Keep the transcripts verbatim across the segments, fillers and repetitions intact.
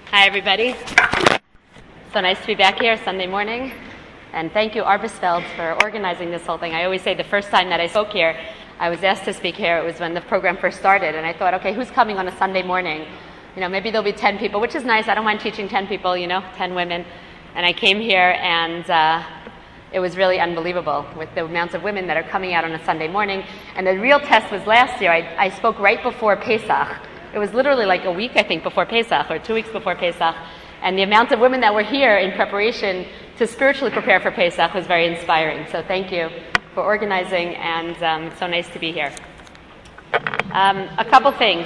Hi, everybody. So nice to be back here Sunday morning. And thank you, Arbisfeld, for organizing this whole thing. I always say the first time that I spoke here, I was asked to speak here. It was when the program first started. And I thought, okay, who's coming on a Sunday morning? You know, maybe there'll be ten people, which is nice. I don't mind teaching ten people, you know, ten women. And I came here, and uh, it was really unbelievable with the amounts of women that are coming out on a Sunday morning. And the real test was last year. I, I spoke right before Pesach. It was literally like a week, I think, before Pesach, or two weeks before Pesach. And the amount of women that were here in preparation to spiritually prepare for Pesach was very inspiring. So thank you for organizing, and um, it's so nice to be here. Um, a couple things.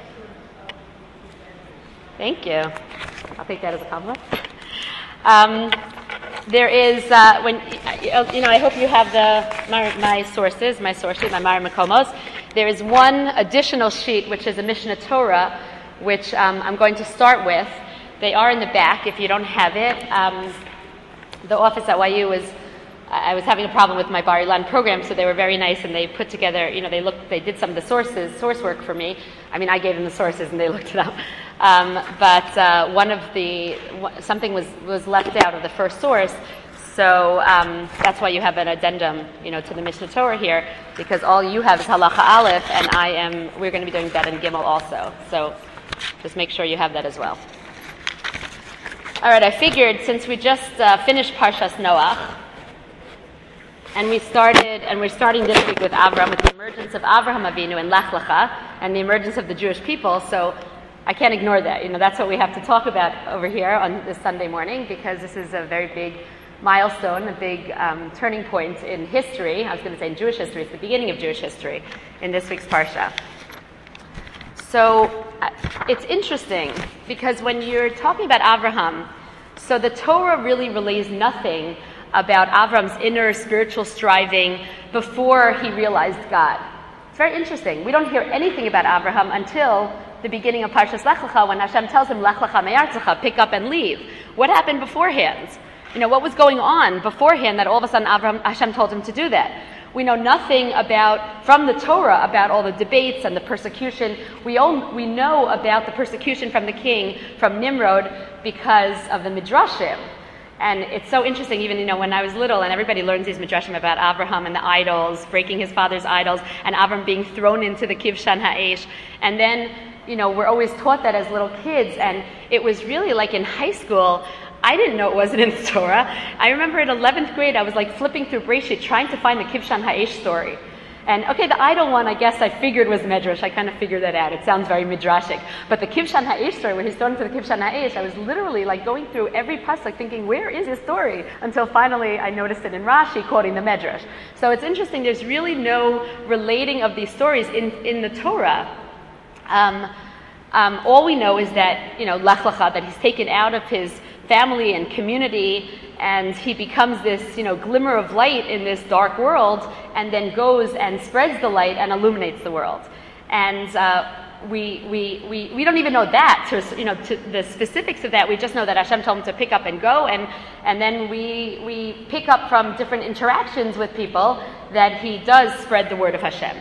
Thank you. I'll take that as a compliment. Um, there is, uh, when you know, I hope you have the my, my sources, my sources, my Mara Makomos. There is one additional sheet, which is a Mishnah Torah, which um, I'm going to start with. They are in the back if you don't have it. Um, the office at Y U was, I was having a problem with my Bar Ilan program, so they were very nice, and they put together, you know, they looked, they did some of the sources, source work for me. I mean, I gave them the sources, and they looked it up. Um, but uh, one of the, something was, was left out of the first source, so um, that's why you have an addendum, you know, to the Mishnah Torah here, because all you have is Halacha Aleph, and I am, we're going to be doing that in Gimel also. So just make sure you have that as well. All right, I figured since we just uh, finished Parshas Noach, and we started, and we're starting this week with Avram, with the emergence of Avraham Avinu and Lech Lecha, and the emergence of the Jewish people, so I can't ignore that. You know, that's what we have to talk about over here on this Sunday morning, because this is a very big milestone, a big um, turning point in history. I was going to say in Jewish history. It's the beginning of Jewish history in this week's Parsha. So uh, it's interesting, because when you're talking about Avraham, so the Torah really relays nothing about Avram's inner spiritual striving before he realized God. It's very interesting. We don't hear anything about Avraham until the beginning of Parshas Lech Lecha, when Hashem tells him, Lech Lecha me'artzecha, pick up and leave. What happened beforehand? You know, what was going on beforehand that all of a sudden Avraham, Hashem told him to do that? We know nothing about, from the Torah, about all the debates and the persecution. We, all, we know about the persecution from the king, from Nimrod, because of the Midrashim. And it's so interesting, even, you know, when I was little, and everybody learns these Midrashim about Avraham and the idols, breaking his father's idols, and Avram being thrown into the Kivshan Ha'esh. And then, you know, we're always taught that as little kids, and it was really like in high school, I didn't know it wasn't in the Torah. I remember in eleventh grade, I was like flipping through Breshit, trying to find the Kivshan Ha'esh story. And okay, the idol one, I guess I figured was Medrash. I kind of figured that out. It sounds very Midrashic. But the Kivshan Ha'esh story, where he's thrown into the Kivshan Ha'esh, I was literally like going through every pasuk thinking, where is this story? Until finally I noticed it in Rashi quoting the Medrash. So it's interesting, there's really no relating of these stories in, in the Torah. Um, um, all we know is that, you know, Lech Lecha, that he's taken out of his family and community, and he becomes this, you know, glimmer of light in this dark world, and then goes and spreads the light and illuminates the world. And uh, we, we, we, we don't even know that, to, you know, to the specifics of that. We just know that Hashem told him to pick up and go, and, and then we, we pick up from different interactions with people that he does spread the word of Hashem.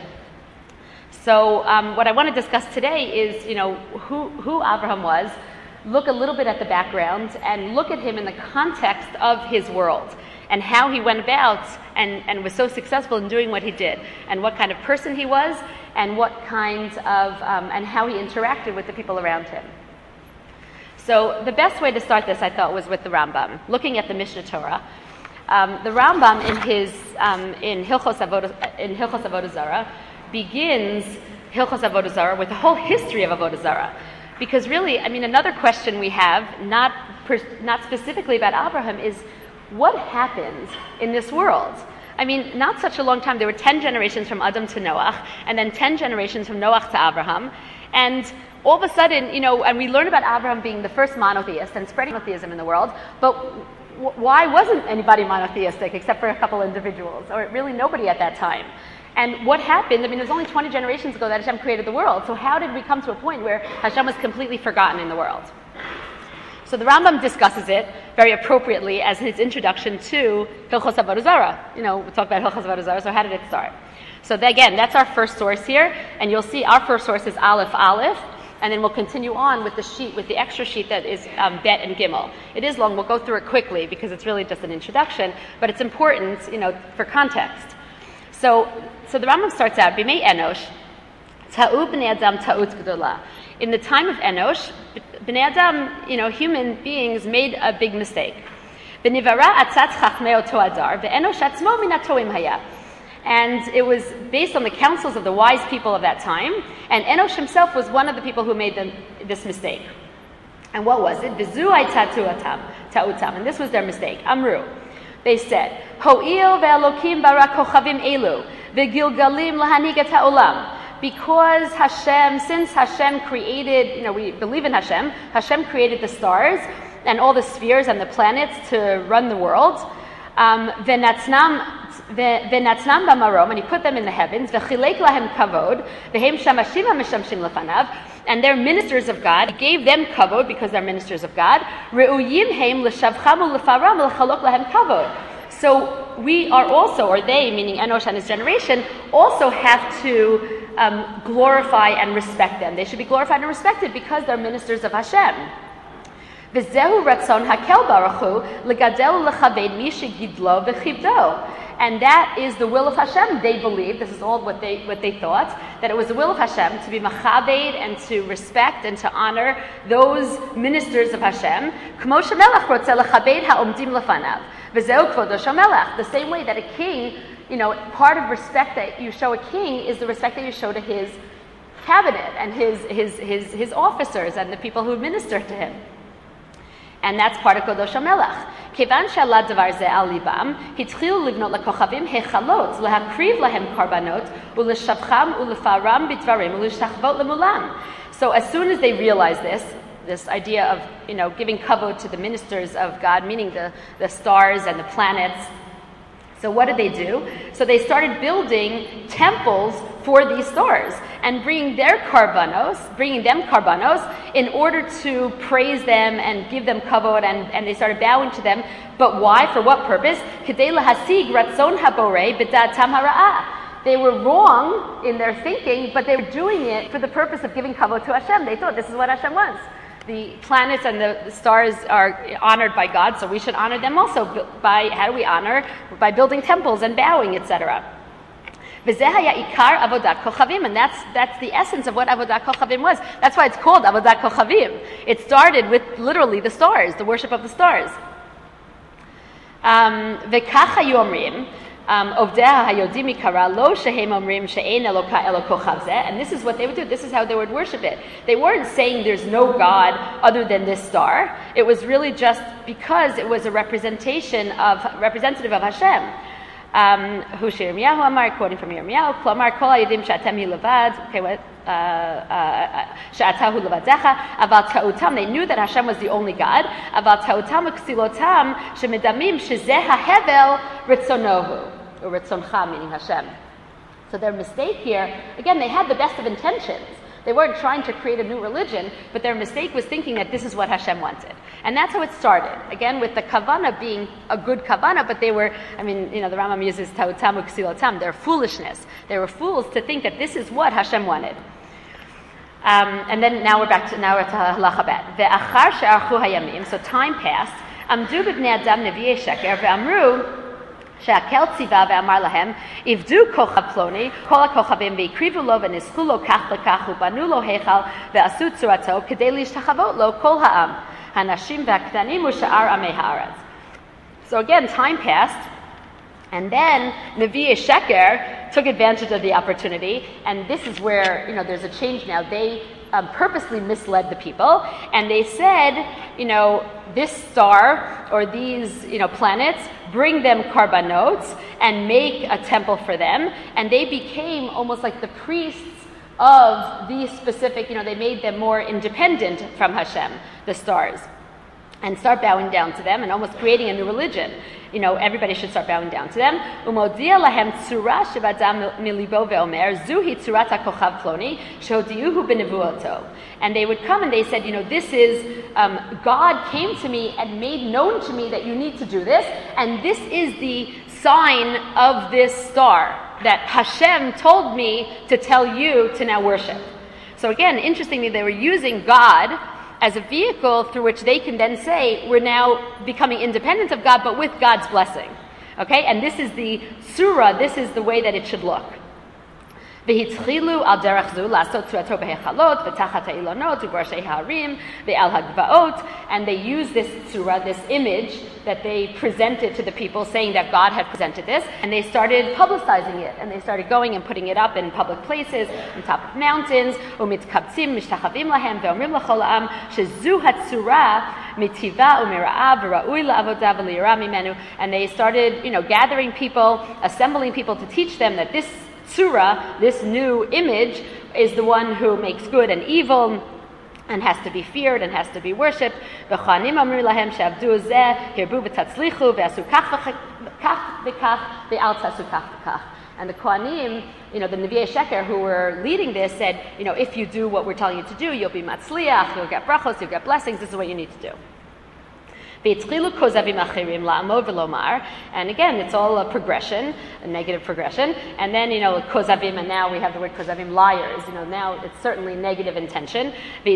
So um, what I want to discuss today is, you know, who, who Avraham was, look a little bit at the background, and look at him in the context of his world, and how he went about and, and was so successful in doing what he did, and what kind of person he was, and what kind of, um, and how he interacted with the people around him. So the best way to start this, I thought, was with the Rambam, looking at the Mishnah Torah. Um, the Rambam in his, um, in Hilchos Avodah, in Hilchos Avodah Zarah, begins Hilchos Avodah Zarah with the whole history of Avodah Zarah. Because really, I mean, another question we have, not per, not specifically about Abraham, is what happened in this world? I mean, not such a long time. There were ten generations from Adam to Noach, and then ten generations from Noach to Abraham. And all of a sudden, you know, and we learn about Abraham being the first monotheist and spreading monotheism in the world, but w- why wasn't anybody monotheistic except for a couple individuals, or really nobody at that time? And what happened, I mean, it was only twenty generations ago that Hashem created the world. So how did we come to a point where Hashem was completely forgotten in the world? So the Rambam discusses it very appropriately as his introduction to Hilchos Avodah Zarah. You know, we talk about Hilchos Avodah Zarah, so how did it start? So again, that's our first source here, and you'll see our first source is Aleph Aleph, and then we'll continue on with the sheet, with the extra sheet that is um, Bet and Gimel. It is long. We'll go through it quickly because it's really just an introduction, but it's important, you know, for context. So, so the Rambam starts out, B'mei Enosh, Ta'u b'nei Adam ta'ut g'dola. In the time of Enosh, b'nei Adam, you know, human beings made a big mistake. V'nivara atzat chachmei oto adar, v'Enosh atzmo min hatoim haya. And it was based on the counsels of the wise people of that time. And Enosh himself was one of the people who made them, this mistake. And what was it? V'zuai ta'utam, ta'utam. And this was their mistake. Amru. They said, Ho'il ve'alokim bara kochavim elu, ve'gilgalim lahanigat ha'olam. Because Hashem, since Hashem created, you know, we believe in Hashem, Hashem created the stars and all the spheres and the planets to run the world. Um, Ve'natznam Ve'natznam b'marom, and he put them in the heavens. Ve'chilek lahem kavod, ve'hem shamashim ha'mishamshim lefanav, and they're ministers of God. He gave them kavod because they're ministers of God. Re'uyim heim l'shavcham u'lefaram l'chalok lahem kavod. So we are also, or they, meaning Enosh and his generation, also have to um, glorify and respect them. They should be glorified and respected because they're ministers of Hashem. V'zehu ratzon hakel baruch hu l'gadel l'chaved mi shegidlo v'chibdo. And that is the will of Hashem. They believe, this is all what they what they thought, that it was the will of Hashem to be machabed and to respect and to honor those ministers of Hashem. The same way that a king, you know, part of respect that you show a king is the respect that you show to his cabinet and his his his, his officers and the people who minister to him. And that's part of Kodosh HaMelech. Kevan she'ala davar ze al libam, hitchilu livnot lekochavim hechalot, lehakriv lahem karbanot, u'leshavcham u'lefaram bitvarim, u'leshachvot lemulam. So as soon as they realized this, this idea of, you know, giving kavod to the ministers of God, meaning the, the stars and the planets, so what did they do? So they started building temples for these stars and bringing their karbanos, bringing them karbanos in order to praise them and give them kavod, and, and they started bowing to them. But why? For what purpose? Kedei lahasig ratzon haborei b'da'atam hara'ah. They were wrong in their thinking, but they were doing it for the purpose of giving kavod to Hashem. They thought this is what Hashem wants. The planets and the, the stars are honored by God, so we should honor them also by, how do we honor? By building temples and bowing, et cetera. And that's that's the essence of what Avodat Kochavim was. That's why it's called Avodat Kochavim. It started with literally the stars, the worship of the stars. Um, Um, and this is what they would do. This is how they would worship it. They weren't saying there's no God other than this star. It was really just because it was a representation of, representative of Hashem. Um, quoting from Yirmiyahu, Klomar kol hayodim she'atem hi levad, okay, what? She'atahu levadecha, aval ta'utam, they knew that Hashem was the only God, aval ta'utam u'ksilotam, shemedamim shezeh ha'hevel ritzonohu, or ritzoncha, meaning Hashem. So their mistake here, again, they had the best of intentions. They weren't trying to create a new religion, but their mistake was thinking that this is what Hashem wanted. And that's how it started. Again, with the kavana being a good kavana, but they were, I mean, you know, the Rambam uses ta'utam u'ksilotam, their foolishness. They were fools to think that this is what Hashem wanted. Um, and then now we're back to, now we're to halacha bet. Ve'achar she'archu hayamim, so time passed. Amdu b'bnei adam nevi'ei sheker, ve'amru, שהקל ציווה ואמר להם, עבדו כוכב פלוני, כל הכוכבים והקריבו לו ונסחו לו כך וכך ובנו לו היכל ועשו צורתו כדי להשתחוות לו כל העם, הנשים והקטנים ושאר עמי הארץ. So again, time passed, and then Nevi'ei Sheker took advantage of the opportunity, and this is where, you know, there's a change now. They um, purposely misled the people, and they said, you know, this star or these, you know, planets, bring them karbanot and make a temple for them, and they became almost like the priests of these specific, you know, they made them more independent from Hashem, the stars, and start bowing down to them and almost creating a new religion. You know, everybody should start bowing down to them. Umodia lahem tzura shebadam milibo ve'omer zuhi tzurat hakochav ploni shehodiuhu b'nevuoto. And they would come and they said, you know, this is, um, God came to me and made known to me that you need to do this, and this is the sign of this star that Hashem told me to tell you to now worship. So again, interestingly, they were using God as a vehicle through which they can then say, we're now becoming independent of God, but with God's blessing. Okay? And this is the surah, this is the way that it should look. והתחילו על דרך זו לעשות צורתו בהיכלות ותחת האילונות ובראשי ההרים ועל הגבעות, and they use this surah, this image that they presented to the people, saying that God had presented this, and they started publicizing it, and they started going and putting it up in public places, on top of mountains, ומתקבצים משתחווים להם ואומרים לכל העם שזו הצורה מטבעה ומרעה וראוי לעבודה וליראה ממנו, and they started, you know, gathering people, assembling people to teach them that this surah, this new image, is the one who makes good and evil and has to be feared and has to be worshipped. וכהנים אמרו להם שעבדו זה, הרבו ותצליחו ועשו כך וכך ואל תעשו כך וכך. And the Kohanim, you know, the Nevi'ei Sheker who were leading this said, you know, if you do what we're telling you to do, you'll be matzliach, you'll get brachos, you'll get blessings, this is what you need to do. And again, it's all a progression, a negative progression. And then, you know, kozavim, and now we have the word kozavim, liars. You know, now it's certainly negative intention.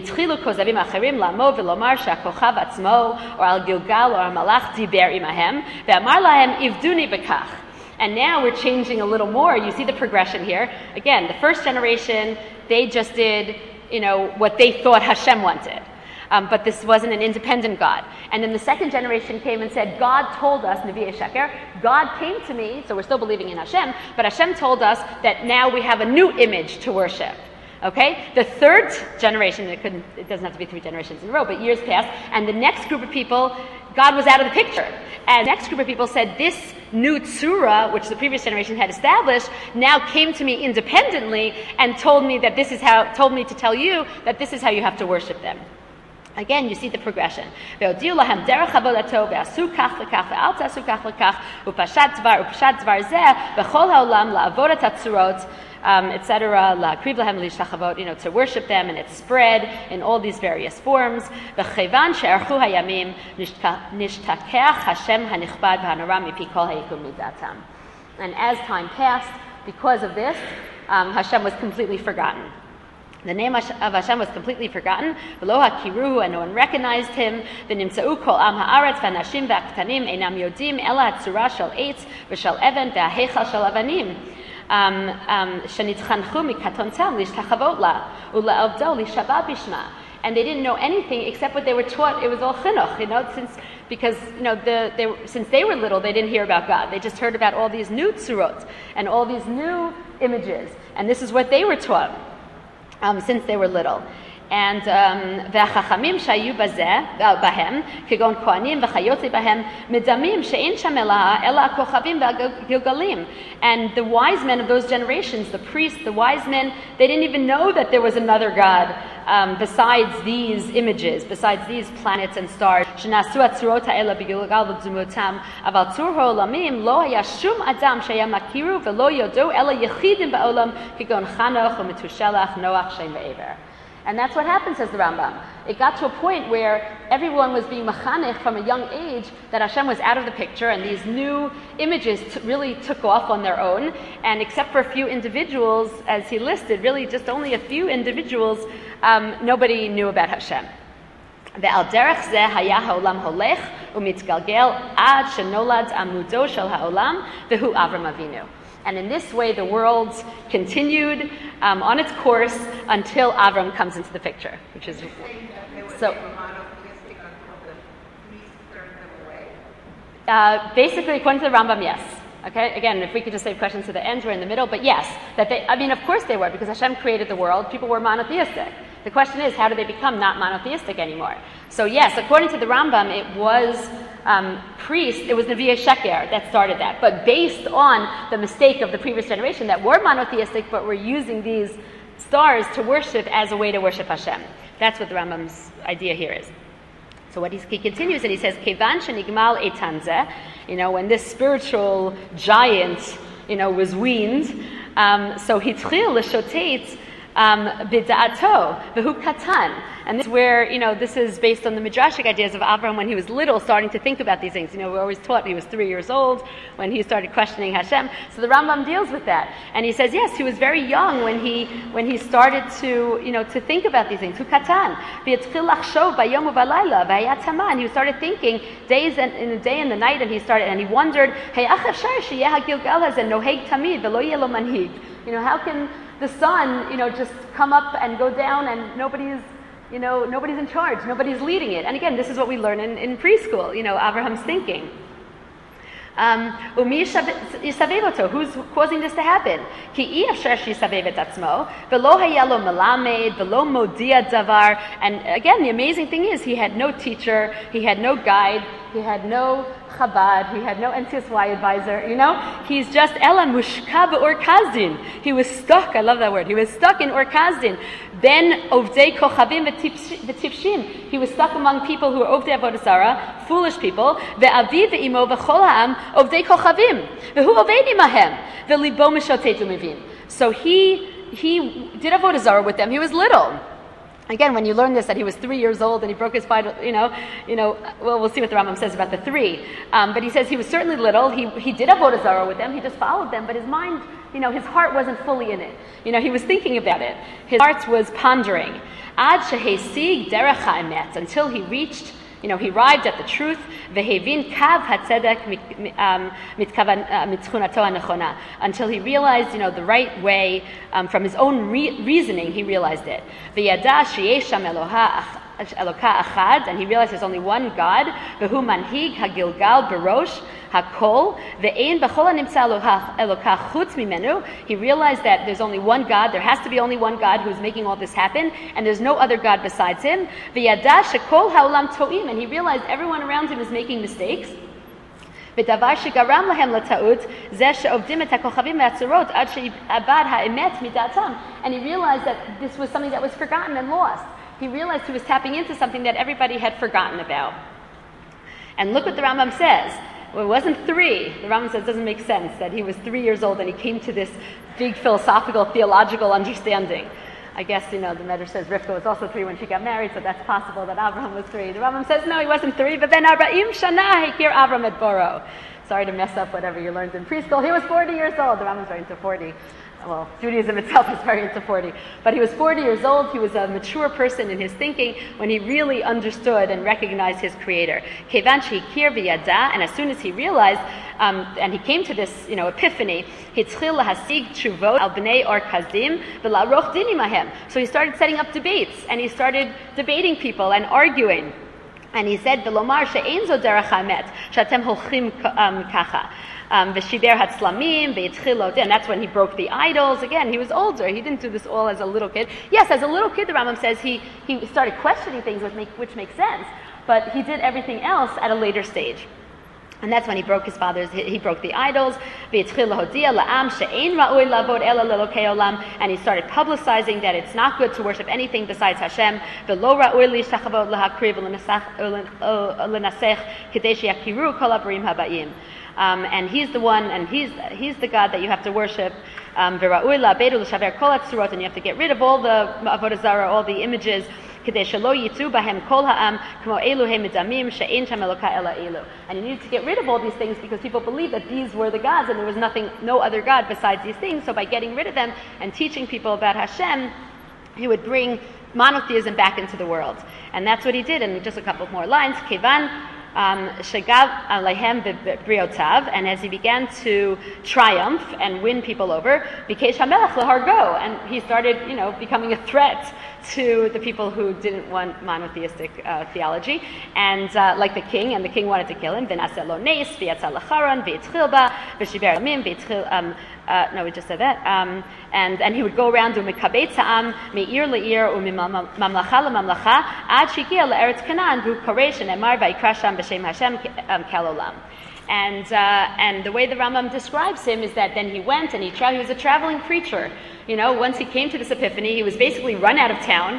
And now we're changing a little more. You see the progression here. Again, the first generation, they just did, you know, what they thought Hashem wanted. Um, but this wasn't an independent God. And then the second generation came and said, God told us, Nevi'ei Sheker, God came to me, so we're still believing in Hashem, but Hashem told us that now we have a new image to worship. Okay? The third generation, it, couldn't, it doesn't have to be three generations in a row, but years passed, and the next group of people, God was out of the picture. And the next group of people said, this new tzura, which the previous generation had established, now came to me independently and told me that this is how, told me to tell you that this is how you have to worship them. Again, you see the progression. והודיעו להם דרך עבודתו ועשו כך וכך ואל תעשו כך וכך ופשט דבר ופשט דבר זה בכל העולם לעבוד את הצורות, et cetera, להקריב להם להשתחוות, you know, to worship them, and it spread in all these various forms. וכיוון שארכו הימים נשתכח השם הנכבד והנורא מפי כל היקום מדעתם. And as time passed, because of this, um, Hashem was completely forgotten. The name of Hashem was completely forgotten. V'lo hakiruhu, and no one recognized him. V'nimtza'u kol am haaretz v'nashim v'aktanim einam yodim ela hatzura shel eitz v'shel even v'aheichal shel avanim. Shenitchanchu mikatontam lishtachavot la ule'avdo lishabat bishma. And they didn't know anything except what they were taught. It was all chinuch, you know, since because you know the, they, since they were little, they didn't hear about God. They just heard about all these new tzurot and all these new images, and this is what they were taught. Um, since they were little. And והחכמים שהיו בזה, בהם, כגון כהנים וכיוצא בהם, מדמים שאין שם אלא הכוכבים והגלגלים. And the wise men of those generations, the priests, the wise men, they didn't even know that there was another God um, besides these images, besides these planets and stars. שנעשו הצורות האלה בגלגל ודמותם, אבל צור העולמים לא היה שום אדם שהיה מכירו ולא יודעו אלא יחידים בעולם, כגון חנוך ומתושלח, נוח, שם ועבר. And that's what happened, says the Rambam. It got to a point where everyone was being machanech from a young age, that Hashem was out of the picture, and these new images t- really took off on their own. And except for a few individuals, as he listed, really just only a few individuals, um, nobody knew about Hashem. ועל דרך זה היה העולם הולך ומתגלגל עד שנולד עמודו של העולם, והוא אברהם אבינו. And in this way, the world continued um, on its course until Avram comes into the picture, which is so. Uh, basically, according to the Rambam, yes. Okay. Again, if we could just save questions to the end, we're in the middle. But yes, that they. I mean, of course they were, because Hashem created the world. People were monotheistic. The question is, how do they become not monotheistic anymore? So yes, according to the Rambam, it was um, priests, it was Nevi'ei Sheker that started that. But based on the mistake of the previous generation that were monotheistic but were using these stars to worship as a way to worship Hashem. That's what the Rambam's idea here is. So what he, he continues and he says, Kevan shenigmal etanze, you know, when this spiritual giant, you know, was weaned, um, so hitchil l'shotet Um, Bida'ato, v'hu katan. And this is where, you know, this is based on the Midrashic ideas of Abraham when he was little, starting to think about these things. You know, we're always taught he was three years old when he started questioning Hashem. So the Rambam deals with that. And he says, yes, he was very young when he when he started to, you know, to think about these things. Hu katan. V'yatzchil lachshov bayom u'balayla v'hayat taman. He started thinking days and in the day and the night, and he started, and he wondered, hey, ach efshar sheyeh hagilgal hazeh noheg tamid v'lo yeh lo manhig. You know, how can the sun, you know, just come up and go down and nobody's, you know, nobody's in charge, nobody's leading it. And again, this is what we learn in, in preschool, you know, Abraham's thinking. Um, who's causing this to happen? And again, the amazing thing is he had no teacher, he had no guide, he had no Chabad, he had no N C S Y advisor, you know? He's just Ela Mushka Ur Kazdin. He was stuck, I love that word, he was stuck in Ur Kazdin. Then Ovdei Kochavim V'Tifshim. He was stuck among people who were Ovdei Avodah Zarah, foolish people. Ve'avi ve'imo v'chol ha'am Ovdei Kochavim. Ve'hu Oved imahem. Ve'libo mishotet umivin. So he, he did Avodah Zarah with them, he was little. Again, when you learn this, that he was three years old and he broke his final, you know, you know, well, we'll see what the Rambam says about the three. Um, but he says he was certainly little. He he did Avodah Zarah with them. He just followed them, but his mind, you know, his heart wasn't fully in it. You know, he was thinking about it. His heart was pondering. Ad shehesig derech ha'emet, until he reached, you know, he arrived at the truth. Vehevin kav hatzedek mitchunato hanechona, until he realized, you know, the right way um, from his own re- reasoning. He realized it. V'yada sheyesh sham Eloha Eloka achad, and he realized there's only one God. V'hu manhig hagilgal barosh hakol ve'ein b'chol hanimtza Eloka chutz mimenu. He realized that there's only one God. There has to be only one God who's making all this happen, and there's no other God besides him. V'yada shekol ha'olam to'im, and he realized everyone around him is making mistakes. ודבר שגרם להם לטעות זה שעובדים את הכוכבים והצורות עד שאיבד האמת מדעתם. And he realized that this was something that was forgotten and lost. He realized he was tapping into something that everybody had forgotten about. And look what the Rambam says. Well, it wasn't three. The Rambam says it doesn't make sense that he was three years old and he came to this big philosophical, theological understanding. I guess, you know, the Medrash says Rivka was also three when she got married, so that's possible that Abraham was three. The Rambam says, no, he wasn't three, but then Arba'im Shana Hekir Abraham et Boro. Sorry to mess up whatever you learned in preschool. He was forty years old. The Rambam's very into forty. Well, Judaism itself is very into forty. But he was forty years old. He was a mature person in his thinking when he really understood and recognized his Creator. Kevan Shehikir v'yada, and as soon as he realized, um, and he came to this, you know, epiphany, Hitzchil lahasig tshuvot al bnei or kazdim v'la'roch din imahem. So he started setting up debates, and he started debating people and arguing. And he said, "V'lomar she'ein zo derech hamet, she'atem holchim kacha." V'shiber hatzlamim v'yitzchil, and that's when he broke the idols. Again, he was older. He didn't do this all as a little kid. Yes, as a little kid, the Rambam says he he started questioning things which make which makes sense. But he did everything else at a later stage. And that's when he broke his father's, he, he broke the idols, and he started publicizing that it's not good to worship anything besides Hashem. Um, and he's the one, and he's he's the God that you have to worship. Um, and you have to get rid of all the Avodah Zarah, all the images. And you need to get rid of all these things because people believe that these were the gods and there was nothing, no other God besides these things. So by getting rid of them and teaching people about Hashem, he would bring monotheism back into the world. And that's what he did. And just a couple more lines. Kevan Shagav Alehem Briotav, and as he began to triumph and win people over, Bikesh Hamelech Lehargo, and he started, you know, becoming a threat to the people who didn't want monotheistic uh, theology, and uh, like the king, and the king wanted to kill him. V'naseh nes v'yatzah lacharon v'yitzchil ba v'shiber amim v'yitzchil. Uh, no, we just said that. Um, and and he would go around doing mikabei ta'am me'ir le'ir u'mimamlacha le'mamlacha ad shigia le'eretz Canaan v'hu koresh and emar v'yikra sham b'shem Hashem kalolam. And uh, and the way the Rambam describes him is that then he went and he tra- he was a traveling preacher. You know, once he came to this epiphany, he was basically run out of town.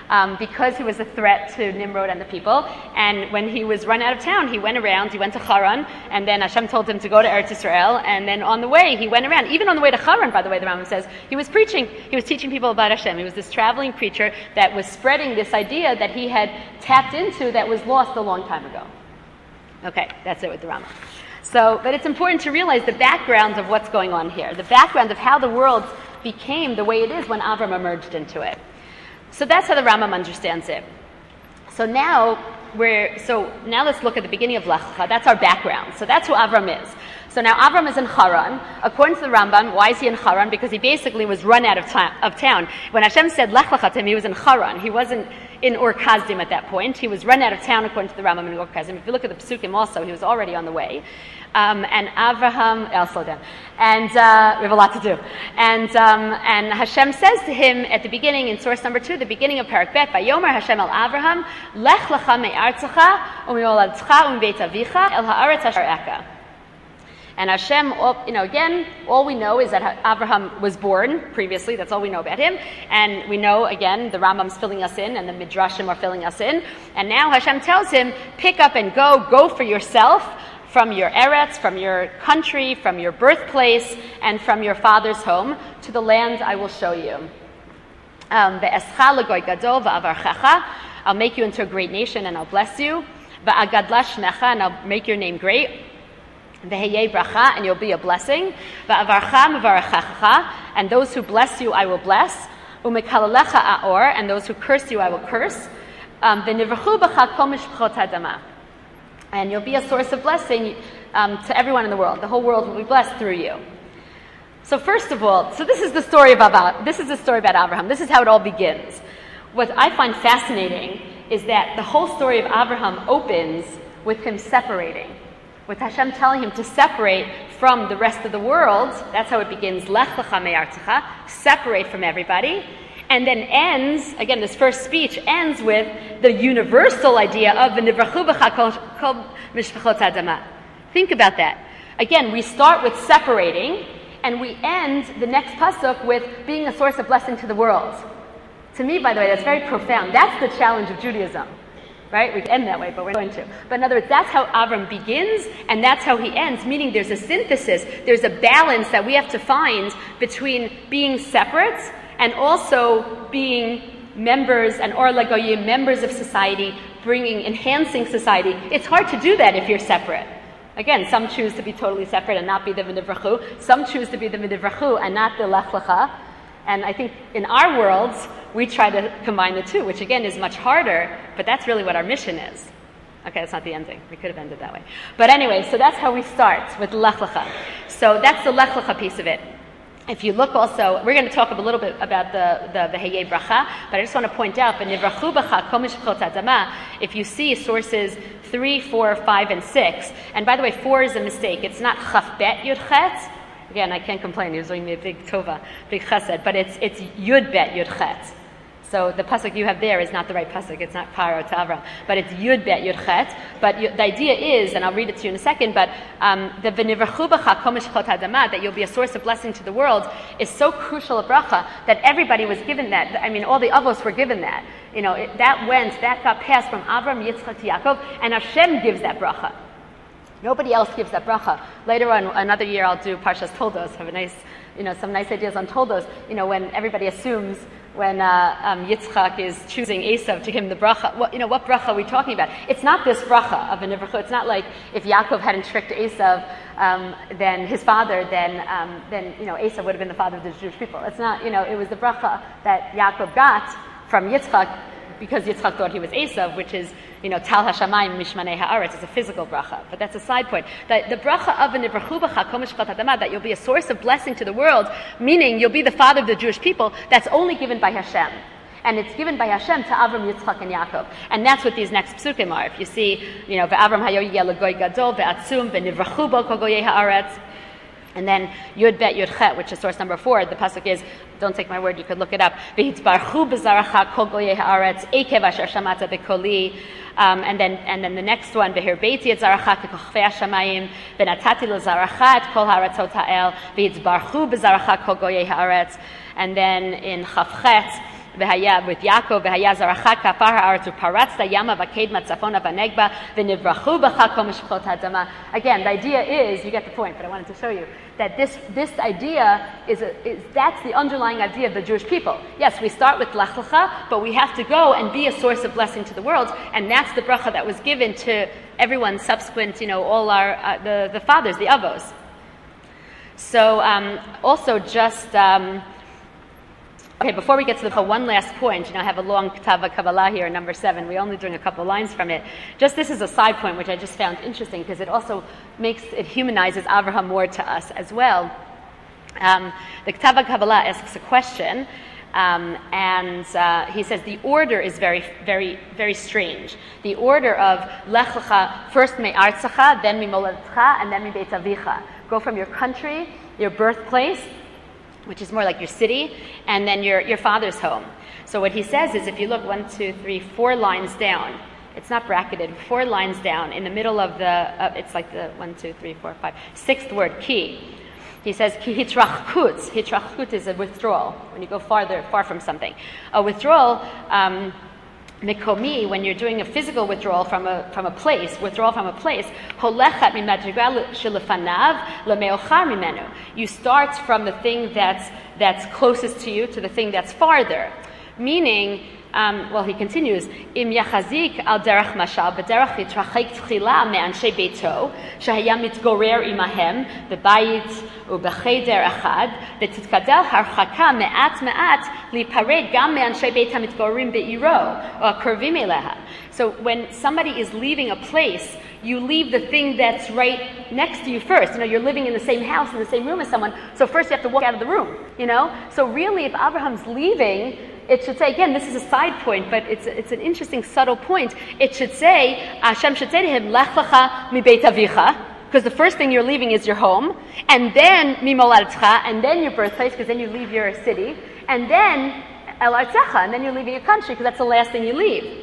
um, because he was a threat to Nimrod and the people. And when he was run out of town, he went around, he went to Haran, and then Hashem told him to go to Eretz Yisrael, and then on the way, he went around. Even on the way to Haran, by the way, the Rambam says, he was preaching, he was teaching people about Hashem. He was this traveling preacher that was spreading this idea that he had tapped into that was lost a long time ago. Okay, that's it with the Rambam. So, but it's important to realize the background of what's going on here, the background of how the world became the way it is when Avram emerged into it. So that's how the Rambam understands it. So now we're, so now let's look at the beginning of Lech Lecha. That's our background. So that's who Avram is. So now Avram is in Haran. According to the Rambam, why is he in Haran? Because he basically was run out of, ta- of town. When Hashem said Lech Lecha to him, he was in Haran. He wasn't in Ur Kasdim at that point. He was run out of town according to the Rambam in Ur Kasdim. If you look at the Pesukim also, he was already on the way. Um, and Avraham, I'll slow down. And uh, we have a lot to do. And um, and Hashem says to him at the beginning, in source number two, the beginning of Parak Bet, Vayomer Hashem el Avraham, Lech lecha me'artzecha, u'mioladcha u'mbeit avicha, el ha'aretz asher eka. And Hashem, you know, again, all we know is that Abraham was born previously. That's all we know about him. And we know, again, the Rambam's filling us in and the Midrashim are filling us in. And now Hashem tells him, pick up and go, go for yourself from your eretz, from your country, from your birthplace, and from your father's home to the land I will show you. Um, I'll make you into a great nation and I'll bless you. And I'll make your name great. And you'll be a blessing. And those who bless you I will bless. And those who curse you I will curse. Um, and you'll be a source of blessing um, to everyone in the world. The whole world will be blessed through you. So first of all, so this is the story of about this is the story about Abraham. This is how it all begins. What I find fascinating is that the whole story of Abraham opens with him separating, with Hashem telling him to separate from the rest of the world. That's how it begins. Lech lecha me'artzecha, separate from everybody. And then ends, again, this first speech ends with the universal idea of v'nivrachu b'cha kol mishpachot adama. Think about that. Again, we start with separating, and we end the next pasuk with being a source of blessing to the world. To me, by the way, that's very profound. That's the challenge of Judaism. Right? We end that way, but we're going to. But in other words, that's how Avram begins, and that's how he ends, meaning there's a synthesis, there's a balance that we have to find between being separate and also being members and or lagoyim, members of society, bringing, enhancing society. It's hard to do that if you're separate. Again, some choose to be totally separate and not be the v'nivrachu. Some choose to be the v'nivrachu and not the lech lecha. And I think in our worlds, we try to combine the two, which again is much harder, but that's really what our mission is. Okay, that's not the ending. We could have ended that way. But anyway, so that's how we start with lech lecha. So that's the lech lecha piece of it. If you look also, we're going to talk a little bit about the the V'heyei bracha, but I just want to point out, v'nivrachu b'cha kol mishpachot adama, if you see sources three, four, five, and six, and by the way, four is a mistake. It's not chaf bet yud chet. Again, I can't complain. He was doing me a big tova, big chesed, but it's it's yud bet yud chet. So the pasuk you have there is not the right pasuk. It's not Paro to Avram, but it's Yud Bet Yud Chet. But you, the idea is, and I'll read it to you in a second, but um, the V'nivrachu b'cha kol mishpachot adama, that you'll be a source of blessing to the world, is so crucial a bracha that everybody was given that. I mean, all the avos were given that. You know, it, that went, that got passed from Avram, Yitzchak to Yaakov, and Hashem gives that bracha. Nobody else gives that bracha. Later on, another year, I'll do Parshas Toldos. Have a nice, you know, some nice ideas on Toldos. You know, when everybody assumes. When uh, um, Yitzchak is choosing Esav to give him the bracha, what, you know, what bracha are we talking about? It's not this bracha of v'nivrachu. It's not like if Yaakov hadn't tricked Esav, um, then his father, then um, then you know Esav would have been the father of the Jewish people. It's not, you know, it was the bracha that Yaakov got from Yitzchak because Yitzchak thought he was Esav, which is, you know, Tal Hashamayim Mishmanei Haaretz. It's a physical bracha, but that's a side point. The, the bracha of v'nivrachu b'cha kol mishpachot adama, that you'll be a source of blessing to the world, meaning you'll be the father of the Jewish people, that's only given by Hashem. And it's given by Hashem to Avram, Yitzchak, and Yaakov. And that's what these next psukim are. If you see, you know, ve'Avram hayo yigeh legoy gadol ve'atzum v'nivrachu bo kol goyei haaretz. And then Yud Bet Yud Chet, which is source number four, the pasuk is, don't take my word, you could look it up. V'hitzbarchu b'zaracha kol goyei haaretz ekev asher shamata b'koli. Um, and then, and then the next one, v'hirbeiti et zaracha kekochvei hashamayim, v'natati l'zaracha et kol haaretzot ha'el, v'hitzbarchu b'zaracha kol goyei haaretz. And then in Chavchet, v'haya with Yaakov v'haya zaracha kafar ha'aretz u'paratzta yama v'kedma tzafona v'negba v'nivrachu b'cha kol mishpot hadama. Again, the idea is, you get the point, but I wanted to show you that this this idea is, a, is that's the underlying idea of the Jewish people. Yes, we start with Lech Lecha, but we have to go and be a source of blessing to the world, and that's the bracha that was given to everyone subsequent, you know, all our uh, the the fathers, the avos. So um, also just um, okay, before we get to the one last point, you know, I have a long Ketava Kabbalah here, number seven. We're only doing a couple of lines from it. Just this is a side point which I just found interesting because it also makes it humanizes Avraham more to us as well. Um, the Ketava Kabbalah asks a question. Um, and uh, he says the order is very, very, very strange. The order of Lech Lecha, first me Artzacha, then me Moladcha, and then me Beit Avicha. Go from your country, your birthplace, which is more like your city, and then your, your father's home. So what he says is, if you look one, two, three, four lines down, it's not bracketed, four lines down, in the middle of the, uh, it's like the one, two, three, four, five, sixth word, ki. He says, ki hitrachkut. Hitrachkut is a withdrawal, when you go farther, far from something. A withdrawal, um, mikomi, when you're doing a physical withdrawal from a from a place, withdrawal from a place, holechat min madrigal shelefanav lemeochar mimenu. You start from the thing that's that's closest to you to the thing that's farther. Meaning, um, well, he continues, im yachazik al derech mashal b'derech yitrachek tchila me'anshei beito shehaya mitgorer imahem b'bayit u'b'cheder echad v'titkadel harchaka me'at me'at lipared gam me'anshei beit hamitgorim be'iro or krovim eleha. So when somebody is leaving a place, you leave the thing that's right next to you first. You know, you're living in the same house, in the same room as someone, so first you have to walk out of the room, you know? So really, if Abraham's leaving, it should say, again, this is a side point, but it's it's an interesting, subtle point. It should say, Hashem should say to him, Lech Lecha mi Beit Avicha, because the first thing you're leaving is your home, and then mi Moladetcha, and then your birthplace, because then you leave your city, and then El Artzecha, and then you're leaving your country, because that's the last thing you leave.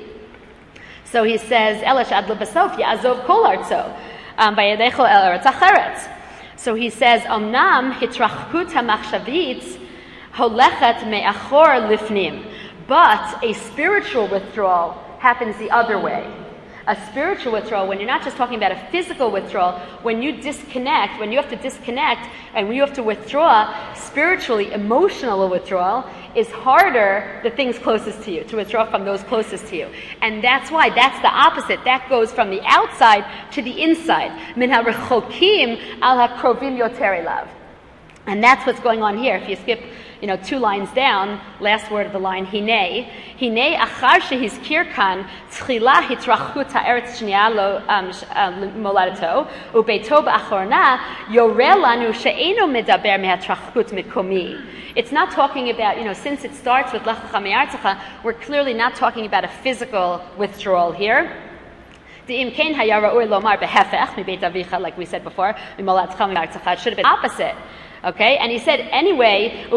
So he says, Elash ad lebasof ya'azov kol artzo, vayadecho el eretz acheretz. So he says, Omnam hitrachkut hamachshavit holechet me'achor lifnim. But a spiritual withdrawal happens the other way. A spiritual withdrawal, when you're not just talking about a physical withdrawal, when you disconnect, when you have to disconnect and when you have to withdraw, spiritually, emotional withdrawal is harder the things closest to you, to withdraw from those closest to you. And that's why, that's the opposite. That goes from the outside to the inside. Min ha-rechokim al ha-krovim yoter elav. And that's what's going on here. If you skip, you know, two lines down, last word of the line, hine. Hine achar shehizkir kan tchila hitrachut ha'eretz shniya lo moladeto ubeito ba'achorna yoreh lanu she'eno medaber mehatrachut mikomi. It's not talking about, you know, since it starts with Lech Lecha me'artzecha, we're clearly not talking about a physical withdrawal here. Like we said before, it should have been opposite. Okay, and he said anyway,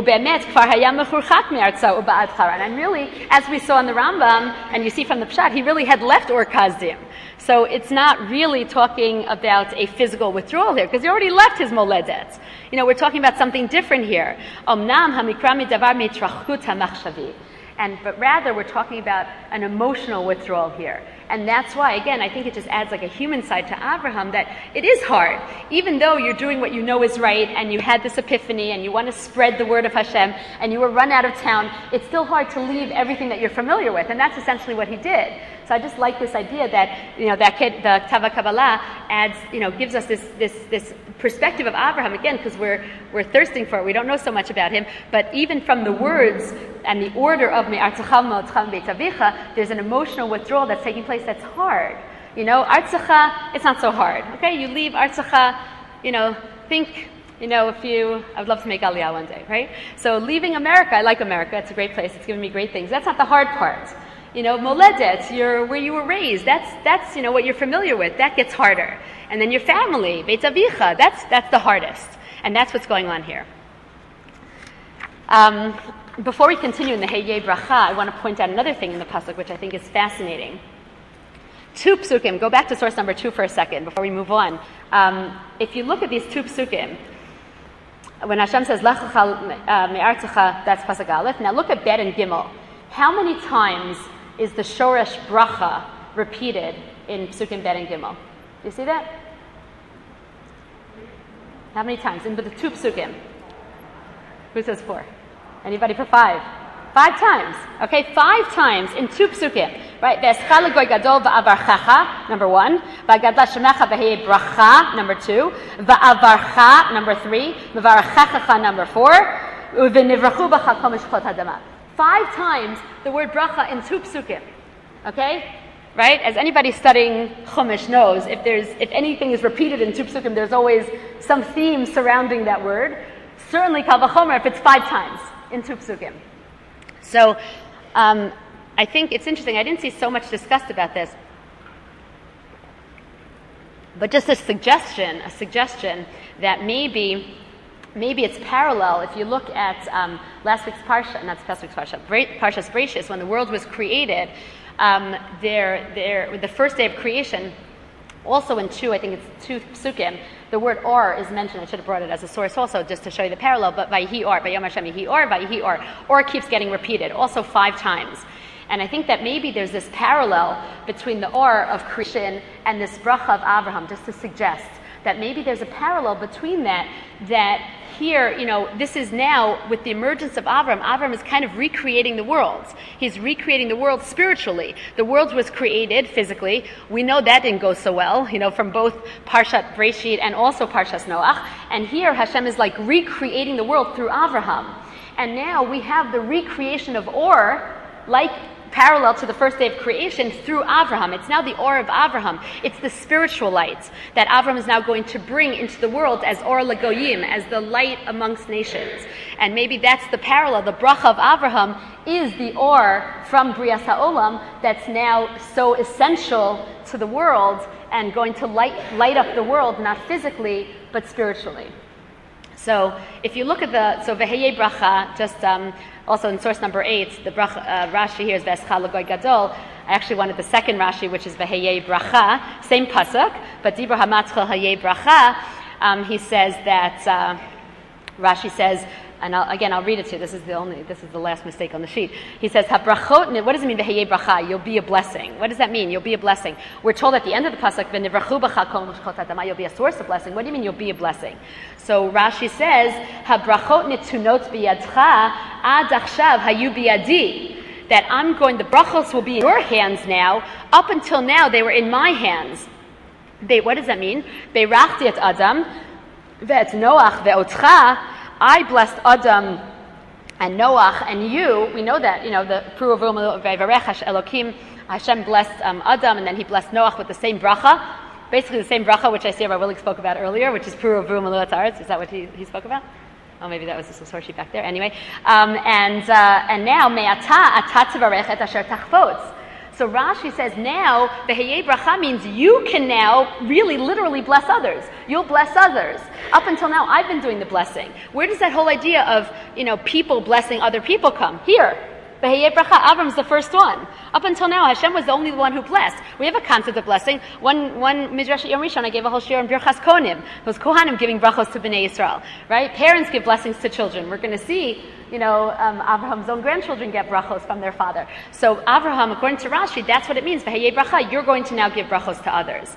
and really, as we saw in the Rambam, and you see from the Pshat, he really had left Ur Kasdim. So it's not really talking about a physical withdrawal here, because he already left his moledet. You know, we're talking about something different here. Omnam hamikra midavar mitrachut hamachshavi. And, but rather, we're talking about an emotional withdrawal here. And that's why, again, I think it just adds like a human side to Abraham, that it is hard. Even though you're doing what you know is right, and you had this epiphany, and you want to spread the word of Hashem, and you were run out of town, it's still hard to leave everything that you're familiar with. And that's essentially what he did. So I just like this idea that, you know, that kid, the Ketava Kabbalah adds, you know, gives us this this this perspective of Abraham, again, because we're we're thirsting for it. We don't know so much about him. But even from the words and the order of Me'artzecha Mo'atcha Beit Avicha, there's an emotional withdrawal that's taking place that's hard. You know, Artzecha, it's not so hard. Okay, you leave Artzecha, you know, think, you know, if you, I would love to make Aliyah one day, right? So leaving America, I like America, it's a great place, it's given me great things. That's not the hard part. You know, Moledet, you're where you were raised, that's, that's, you know, what you're familiar with, that gets harder. And then your family, Beit Avicha, that's, that's the hardest. And that's what's going on here. Um, before we continue in the Heyeh Bracha, I want to point out another thing in the Pasuk, which I think is fascinating. Two psukim, go back to source number two for a second before we move on. Um, if you look at these two psukim, when Hashem says, Lech Lecha me'artzecha, that's Pasuk Aleph. Now look at Bet and Gimel. How many times is the shoresh bracha repeated in Psukim Bet and Gimel? Do you see that? How many times? In the two Psukim. Who says four? Anybody for five? Five times. Okay, five times in two Psukim. Right? Ve'eschal goy gadol va'avarchacha, number one. Va'gadla shemecha v'hei bracha, number two. Va'avarcha, number three. V'varachachacha, number four. U'v'nivrachu b'cha kol mishchot hadama. Five times the word bracha in two Psukim. Okay? Right? As anybody studying Chumash knows, if there's if anything is repeated in two Psukim, there's always some theme surrounding that word. Certainly Kal V'chomer if it's five times in two Psukim. So, um, I think it's interesting. I didn't see so much discussed about this, but just a suggestion, a suggestion that maybe, maybe it's parallel. If you look at um, last week's parsha, not last week's parsha, Parshas Bereishis, when the world was created, um, there, there, the first day of creation, also in two, I think it's two psukim, the word or is mentioned. I should have brought it as a source also, just to show you the parallel. But Vayihi or, Vayom Hashem Yihi or, Vayihi or, or keeps getting repeated, also five times. And I think that maybe there's this parallel between the or of creation and this bracha of Avraham, just to suggest that maybe there's a parallel between that, that here, you know, this is now, with the emergence of Avram, Avram is kind of recreating the world. He's recreating the world spiritually. The world was created physically. We know that didn't go so well, you know, from both Parshat Breshit and also Parshas Noach. And here Hashem is like recreating the world through Avraham. And now we have the recreation of Or, like parallel to the first day of creation, through Avraham. It's now the Or of Avraham. It's the spiritual light that Avraham is now going to bring into the world as Or Lagoyim, as the light amongst nations. And maybe that's the parallel. The bracha of Avraham is the Or from Brias HaOlam that's now so essential to the world and going to light, light up the world, not physically, but spiritually. So if you look at the, so Veheye Bracha, just um, also in source number eight, the bracha, uh, Rashi here is Ve'eschal L'goy Gadol. I actually wanted the second Rashi, which is Veheye Bracha, same pasuk, but Dibur HaMatzchel Hayei Bracha. Um, he says that, uh, Rashi says, and I'll, again, I'll read it to you. This is the only, this is the last mistake on the sheet. He says, "Habrachot." What does it mean? V'heyei bracha. You'll be a blessing. What does that mean? You'll be a blessing. We're told at the end of the pasuk, "V'nivrachu b'cha kol mishchot hadama." You'll be a source of blessing. What do you mean? You'll be a blessing. So Rashi says, "Habrachot nitunot biyadcha ad achshav hayu biyadi." That I'm going. The brachos will be in your hands now. Up until now, they were in my hands. They. What does that mean? Beirachti et Adam, ve'et Noach ve'otcha. I blessed Adam and Noach and you. We know that, you know, the Pruavum Vayvarechash Elokim, Hashem blessed um, Adam and then he blessed Noach with the same bracha. Basically the same bracha which I see Rabbi Willig spoke about earlier, which is Pruavum Elotaretz. Is that what he, he spoke about? Oh, maybe that was the source sheet back there. Anyway, um, and uh, and now Me'ata Ata Tvarech et Asher Tachfotz. So Rashi says now, the Heyei Bracha means you can now really literally bless others. You'll bless others. Up until now, I've been doing the blessing. Where does that whole idea of, you know, people blessing other people come? Here. The Heyei Bracha, Avram's the first one. Up until now, Hashem was the only one who blessed. We have a concept of blessing. One, one Midrash Yom Rishon, I gave a whole shir on Birchas Kohanim. Those Kohanim giving brachos to Bnei Yisrael, right? Parents give blessings to children. We're going to see, you know, um, Avraham's own grandchildren get brachos from their father. So Avraham, according to Rashi, that's what it means. V'heyei bracha, you're going to now give brachos to others.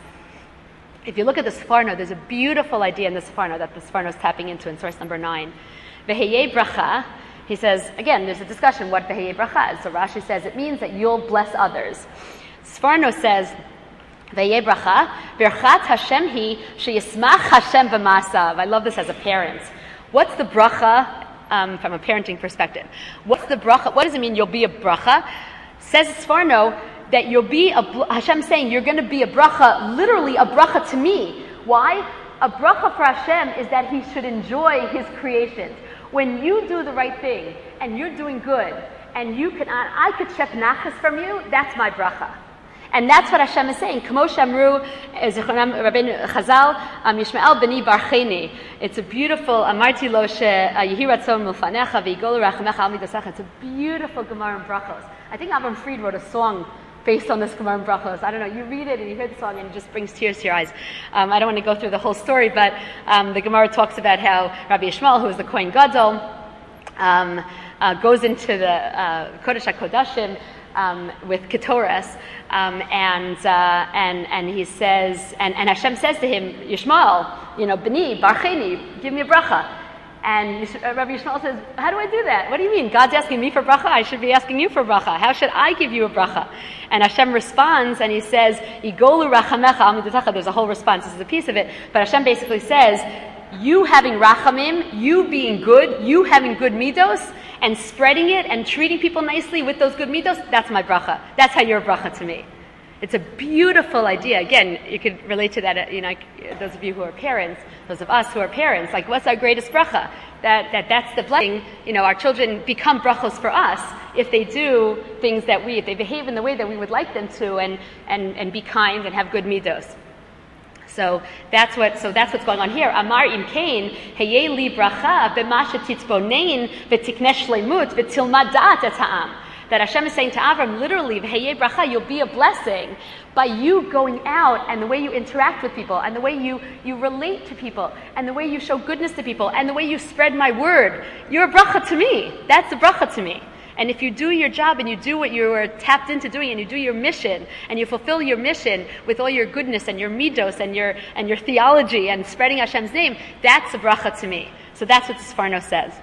If you look at the Sforno, there's a beautiful idea in the Sforno that the Sforno is tapping into in source number nine. V'heyei bracha, he says, again, there's a discussion what V'heyei bracha is. So Rashi says it means that you'll bless others. Sforno says, V'heyei bracha, Birchat Hashem hi, sheyismach Hashem v'masav. I love this as a parent. What's the bracha um, from a parenting perspective? What's the bracha? What does it mean you'll be a bracha? Says Sforno that you'll be a, Hashem saying you're going to be a bracha, literally a bracha to me. Why? A bracha for Hashem is that he should enjoy his creations. When you do the right thing, and you're doing good, and you can, I could shep nachas from you, that's my bracha. And that's what Hashem is saying. Kamo shamru, Rabbeinu Chazal, Yishmael b'ni barcheni. It's a beautiful, Amarti lo she yehi ratzon milfanecha v'yigol rachamecha al midosecha. It's a beautiful Gemara in Brachos. I think Avram Fried wrote a song based on this Gemara in Brachos. I don't know, you read it and you hear the song and it just brings tears to your eyes. Um, I don't want to go through the whole story, but um, the Gemara talks about how Rabbi Yishmael, who was the Kohen Gadol, um, uh, goes into the uh, Kodesh HaKodashim um, with Ketores, um, and uh, and and he says, and, and Hashem says to him, Yishmael, you know, B'ni, Barcheni, give me a bracha. And Rabbi Yishmael says, how do I do that? What do you mean? God's asking me for bracha? I should be asking you for bracha. How should I give you a bracha? And Hashem responds and he says, Igolu rachamecha amidatecha. There's a whole response. This is a piece of it. But Hashem basically says, you having rachamim, you being good, you having good midos, and spreading it and treating people nicely with those good midos, that's my bracha. That's how you're a bracha to me. It's a beautiful idea. Again, you could relate to that, you know, those of you who are parents, those of us who are parents, like what's our greatest bracha? That, that that's the blessing. You know, our children become brachos for us if they do things that we, if they behave in the way that we would like them to, and, and, and be kind and have good midos. So that's what. So that's what's going on here. Amar im kain heyeh li bracha b'masha titzbonein v'tikneh shleimut v'tilmad da'at et ha'am. That Hashem is saying to Avram, literally, v'heyeh bracha, you'll be a blessing by you going out and the way you interact with people and the way you, you relate to people and the way you show goodness to people and the way you spread my word. You're a bracha to me. That's a bracha to me. And if you do your job and you do what you were tapped into doing and you do your mission and you fulfill your mission with all your goodness and your midos and your and your theology and spreading Hashem's name, that's a bracha to me. So that's what the Sforno says.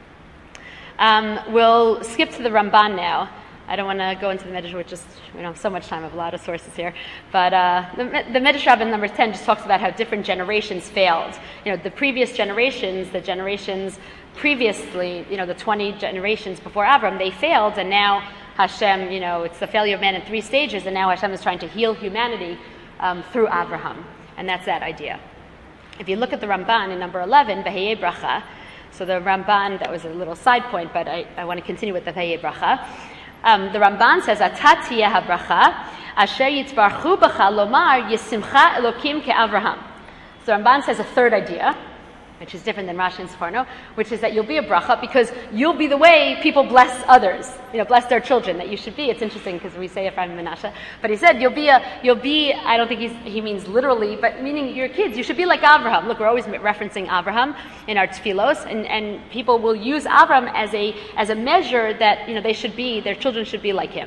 Um, we'll skip to the Ramban now. I don't want to go into the Medrash, which is, we don't have so much time, I have a lot of sources here. But uh, the, the Medrash Rabbah in number ten just talks about how different generations failed. You know, the previous generations, the generations previously, you know, the twenty generations before Avram, they failed, and now Hashem, you know, it's the failure of man in three stages, and now Hashem is trying to heal humanity um, through Avraham. And that's that idea. If you look at the Ramban in number eleven, V'heyeh bracha, so the Ramban, that was a little side point, but I, I want to continue with the V'heyeh bracha. Um, the Ramban says, Ata tiyeh habracha, asher yitzbarchu b'cha lomar yisimcha elokim ke'Avraham. So the Ramban says a third idea, which is different than Rashi and Sforno, which is that you'll be a bracha because you'll be the way people bless others, you know, bless their children, that you should be. It's interesting because we say Ephraim and Menashe, but he said you'll be a, you'll be, I don't think he's, he means literally, but meaning your kids, you should be like Avraham. Look, we're always referencing Avraham in our tefillos, and, and people will use Avraham as a, as a measure that, you know, they should be, their children should be like him.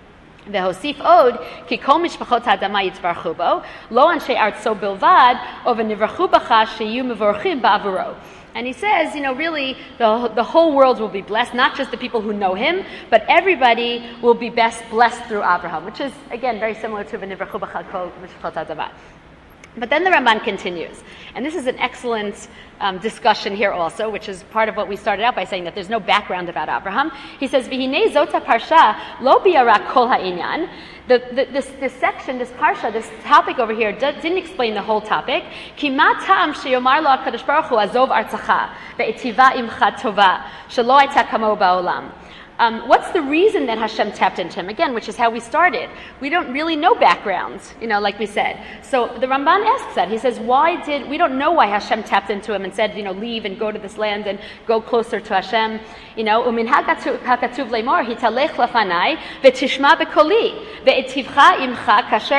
V'hosif od ki kol mishpachot ha'adama yitzbarchu bo lo anshe artso bilvad o v'nivrachu b'cha sheyu mevorchim ba'avuro. And he says, you know, really the the whole world will be blessed, not just the people who know him, but everybody will be best blessed through Avraham, which is again very similar to v'nivrachu b'cha kol mishpachot ha'adama. But then the Ramban continues, and this is an excellent um, discussion here also, which is part of what we started out by saying that there's no background about Abraham. He says, "V'hinei zota parsha lo bi'arak kol ha'inyan." The, the, this, this section, this parsha, this topic over here, d- didn't explain the whole topic. Ki ma ta'am sheyomar lo HaKadosh Baruch Hu azov artzacha ve'etiva imcha tova shelo hayta kamo ba'olam. Um, what's the reason that Hashem tapped into him? Again, which is how we started. We don't really know background, you know, like we said. So the Ramban asks that. He says, why did, we don't know why Hashem tapped into him and said, you know, leave and go to this land and go closer to Hashem. You know, umin hakatuv leimor, hitalech lafanai, v'tishma bekoli, ve'etivcha imcha, kasher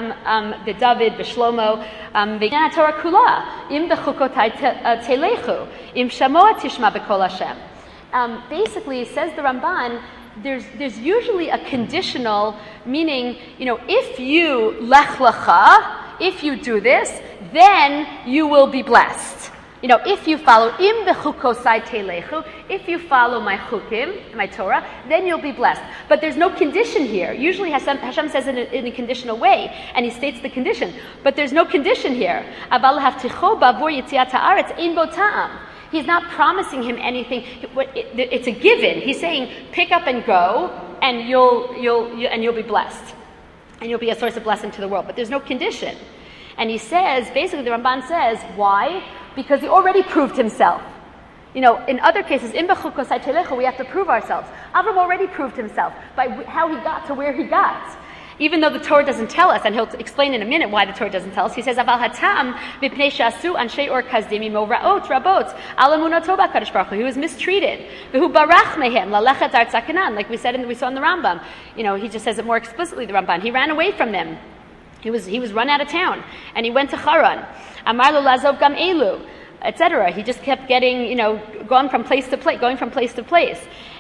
beDavid, beShlomo, v'yan Torah kula, im bechukotai telechu, im shamoa tishma bekol Hashem. Um, basically, says the Ramban, there's there's usually a conditional, meaning, you know, if you lech lecha, if you do this, then you will be blessed. You know, if you follow im bechukosai telechu, if you follow my chukim, my Torah, then you'll be blessed. But there's no condition here. Usually Hashem, Hashem says it in a, in a conditional way, and he states the condition. But there's no condition here. Aval hafticho bavur yitziat haaretz ein bo ta'am. He's not promising him anything. It's a given. He's saying, pick up and go, and you'll, you'll, you, and you'll be blessed. And you'll be a source of blessing to the world. But there's no condition. And he says, basically the Ramban says, why? Because he already proved himself. You know, in other cases, in bechukosai telechu, we have to prove ourselves. Avram already proved himself by how he got to where he got. Even though the Torah doesn't tell us, and he'll explain in a minute why the Torah doesn't tell us, he says, "Aval hatam v'pnei shasu anshei or kazdimi mo ra'ot rabot al emunato b'Hakadosh Baruch Hu." He was mistreated. V'hu barach mehem lalechet artza Canaan, like we said, in, we saw in the Rambam. You know, he just says it more explicitly. The Ramban, he ran away from them. He was he was run out of town, and he went to Haran. Amar lo lazov gam elu, et cetera. He just kept getting, you know, going from place to place, going from place to place.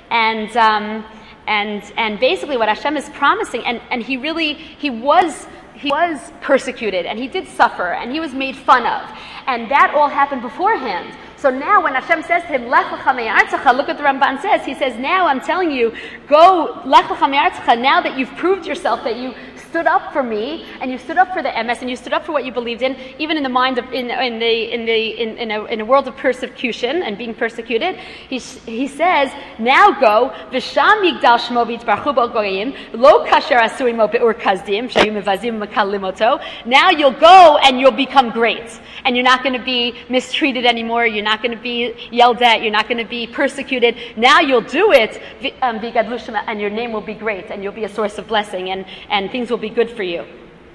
and um, and and basically what Hashem is promising, and, and he really he was he was persecuted, and he did suffer, and he was made fun of, and that all happened beforehand. So now when Hashem says to him, Lech lecha me'artzecha, look what the Ramban says. He says, now I'm telling you, go, Lech lecha me'artzecha, now that you've proved yourself, that you stood up for me, and you stood up for the M S, and you stood up for what you believed in, even in the mind of, in, in the, in the, in, in, a, in a world of persecution and being persecuted. He, he says, now go, V'sham yigdal shmo v'yitbarchu bo goyim, lo kasher asuim o be'ur kazdim, shayu mevazim mekalim. Now you'll go and you'll become great. And you're not going to be mistreated anymore. You're not going to be yelled at. You're not going to be persecuted. Now you'll do it, um, and your name will be great, and you'll be a source of blessing, and, and things will be good for you.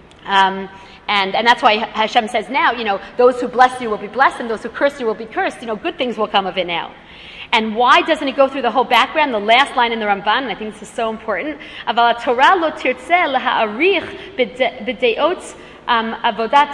Um, and, and that's why Hashem says now, you know, those who bless you will be blessed, and those who curse you will be cursed. You know, good things will come of it now. And why doesn't he go through the whole background? The last line in the Ramban, and I think this is so important. Aval Torah lo tirtzeh laha'arich b'deot avodat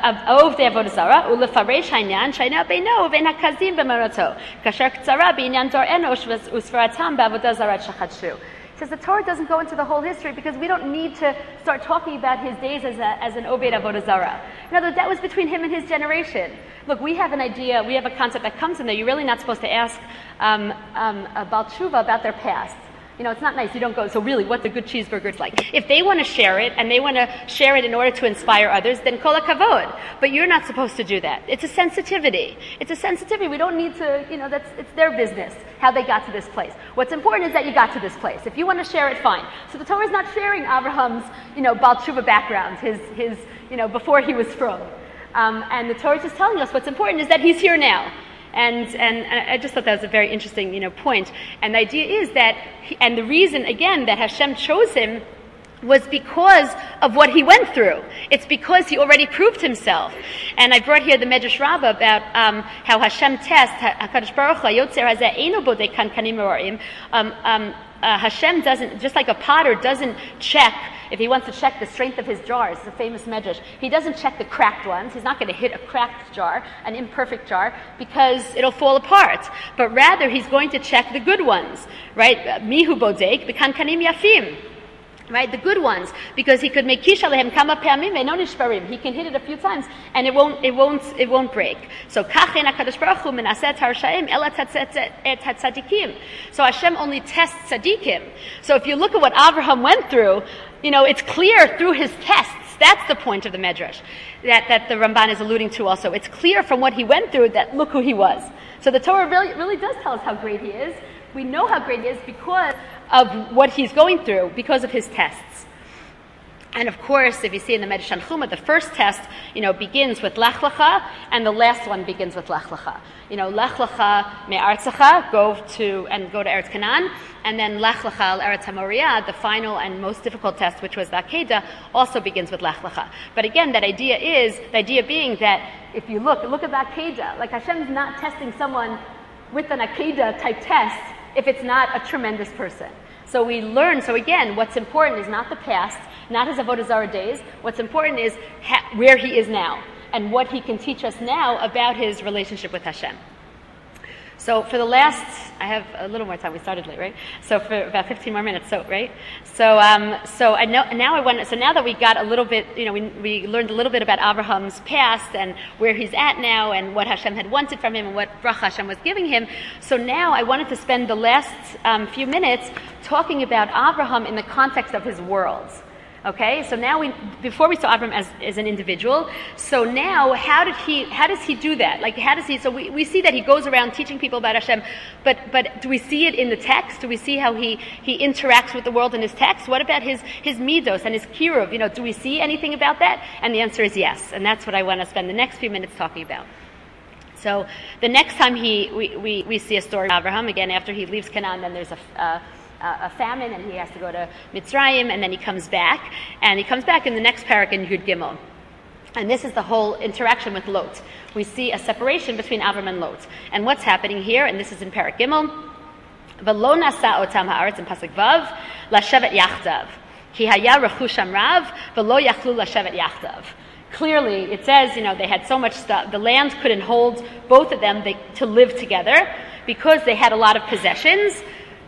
of the avodah zara ulefaresh ha'inyan shayna beino v'en hakazim b'marato kasher k'tzara b'inyan dor enosh usfaratam b'avodah zara shachadshu. Says the Torah doesn't go into the whole history because we don't need to start talking about his days as, a, as an Oved Avodah Zarah. In other words, that was between him and his generation. Look, we have an idea, we have a concept that comes in there. You're really not supposed to ask um, um, about Tshuva about their past. You know, it's not nice. You don't go, so really, what's a good cheeseburger? It's like, if they want to share it, and they want to share it in order to inspire others, then kol hakavod. But you're not supposed to do that. It's a sensitivity. It's a sensitivity. We don't need to, you know, that's, it's their business, how they got to this place. What's important is that you got to this place. If you want to share it, fine. So the Torah is not sharing Abraham's, you know, Baal Tshuva background, his, his, you know, before he was from. Um, and the Torah is just telling us what's important is that he's here now. And, and and I just thought that was a very interesting, you know, point. And the idea is that, he, and the reason, again, that Hashem chose him was because of what he went through. It's because he already proved himself. And I brought here the Medrash Rabbah about um, how Hashem tests, HaKadosh Baruch Hu, Yotzer Hazeh Eino Bodek Kankanim Ro'im. Um, um, uh, Hashem doesn't, just like a potter doesn't check, if he wants to check the strength of his jars, it's a famous medrash, he doesn't check the cracked ones. He's not going to hit a cracked jar, an imperfect jar, because it'll fall apart. But rather, he's going to check the good ones, right? Mihu bodek, b'kankanim yafim. Right, the good ones, because he could make kish alehem kama pe'amim ve'no nishbarim. He can hit it a few times, and it won't, it won't, it won't break. So kachen HaKadosh Baruch Hu menaseh harshaim ela tatzet et hatzadikim. So Hashem only tests tzadikim. So if you look at what Abraham went through, you know, it's clear through his tests. That's the point of the Medrash that, that the Ramban is alluding to also. It's clear from what he went through that look who he was. So the Torah really, really does tell us how great he is. We know how great he is because of what he's going through, because of his tests. And of course, if you see in the Medrash Tanchuma, the first test, you know, begins with Lech Lecha, and the last one begins with Lech Lecha. You know, Lech Lecha me'artzecha, go to, and go to Eretz Canaan, and then Lech Lecha al Eretz HaMoriah, the final and most difficult test, which was the Akedah, also begins with Lech Lecha. But again, that idea is, the idea being that if you look, look at the Akedah, like Hashem's not testing someone with an Akedah type test if it's not a tremendous person. So we learn, so again, what's important is not the past, not his Avodah Zarah days. What's important is ha- where he is now and what he can teach us now about his relationship with Hashem. So for the last, I have a little more time. We started late, right? So for about fifteen more minutes, so right. So um, so I know now I want. So now that we got a little bit, you know, we we learned a little bit about Abraham's past and where he's at now and what Hashem had wanted from him and what bracha Hashem was giving him. So now I wanted to spend the last um, few minutes talking about Abraham in the context of his worlds. Okay, so now we, before we saw Abraham as, as an individual, so now how did he, how does he do that? Like how does he, so we, we see that he goes around teaching people about Hashem, but, but do we see it in the text? Do we see how he, he interacts with the world in his text? What about his, his midos and his kiruv? You know, do we see anything about that? And the answer is yes, and that's what I want to spend the next few minutes talking about. So the next time he, we, we, we see a story of Abraham, again after he leaves Canaan, then there's a, uh, a famine, and he has to go to Mitzrayim, and then he comes back, and he comes back in the next parak in Yud Gimel. And this is the whole interaction with Lot. We see a separation between Avram and Lot. And what's happening here, and this is in parak Gimel, V'lo nasa otam ha'aretz in pasuk Vav, lashevet yachdav. Ki haya rechusham rav, v'lo yachlu lashevet yachdav. Clearly, it says, you know, they had so much stuff, the land couldn't hold both of them they, to live together, because they had a lot of possessions.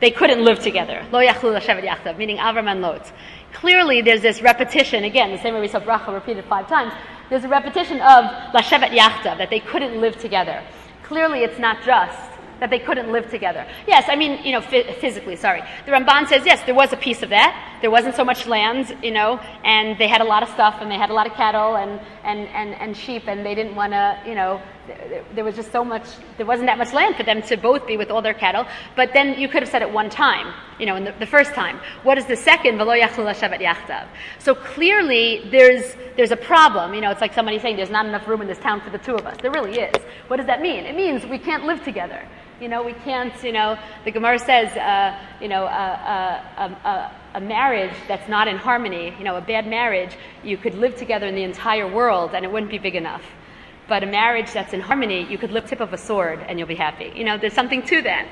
they couldn't live together. Lo yachlu lashevet yachdav, meaning Avram and Lot. Clearly, there's this repetition, again, the same way we saw bracha repeated five times, there's a repetition of lashevet yachdav, that they couldn't live together. Clearly, it's not just that they couldn't live together. Yes, I mean, you know, f- physically, sorry. The Ramban says, yes, there was a piece of that. There wasn't so much land, you know, and they had a lot of stuff, and they had a lot of cattle and, and, and, and sheep, and they didn't want to, you know, th- there was just so much, there wasn't that much land for them to both be with all their cattle. But then you could have said it one time, you know, in the, the first time. What is the second? V'lo yachlu lashevet yachdav. So clearly, there's there's a problem. You know, it's like somebody saying there's not enough room in this town for the two of us. There really is. What does that mean? It means we can't live together. You know, we can't, you know, the Gemara says, uh, you know, a, a, a, a marriage that's not in harmony, you know, a bad marriage, you could live together in the entire world and it wouldn't be big enough. But a marriage that's in harmony, you could lift tip of a sword and you'll be happy. You know, there's something to that.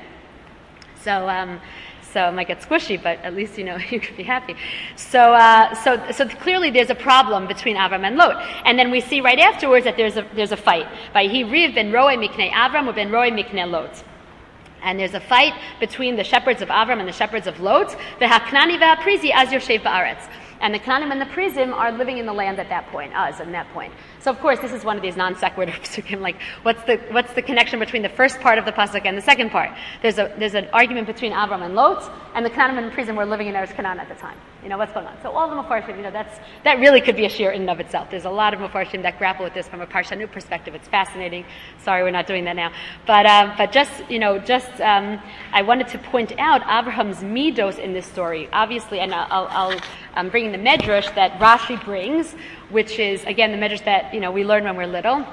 So, um, so it might get squishy, but at least, you know, you could be happy. So, uh, so, so clearly there's a problem between Avram and Lot. And then we see right afterwards that there's a, there's a fight. Vayhi riv ben roe miknei Avram u ben roe miknei Lot. And there's a fight between the shepherds of Avram and the shepherds of Lot. V'haknani v'haprizi az yoshev ba'aretz. And the Knanim and the Prizim are living in the land at that point, us at that point. So of course, this is one of these non sequitur psukim. Like, what's the what's the connection between the first part of the pasuk and the second part? There's a there's an argument between Avram and Lot, and the Knanim and the Prizim were living in Eretz Canaan at the time. You know what's going on? So all the Mefarshim, you know, that's that really could be a shir in and of itself. There's a lot of Mefarshim that grapple with this from a Parshanut perspective. It's fascinating. Sorry, we're not doing that now. But um, but just you know, just um, I wanted to point out Abraham's midos in this story. Obviously, and I'll. I'll I'm bringing the medrash that Rashi brings, which is, again, the medrash that, you know, we learn when we're little.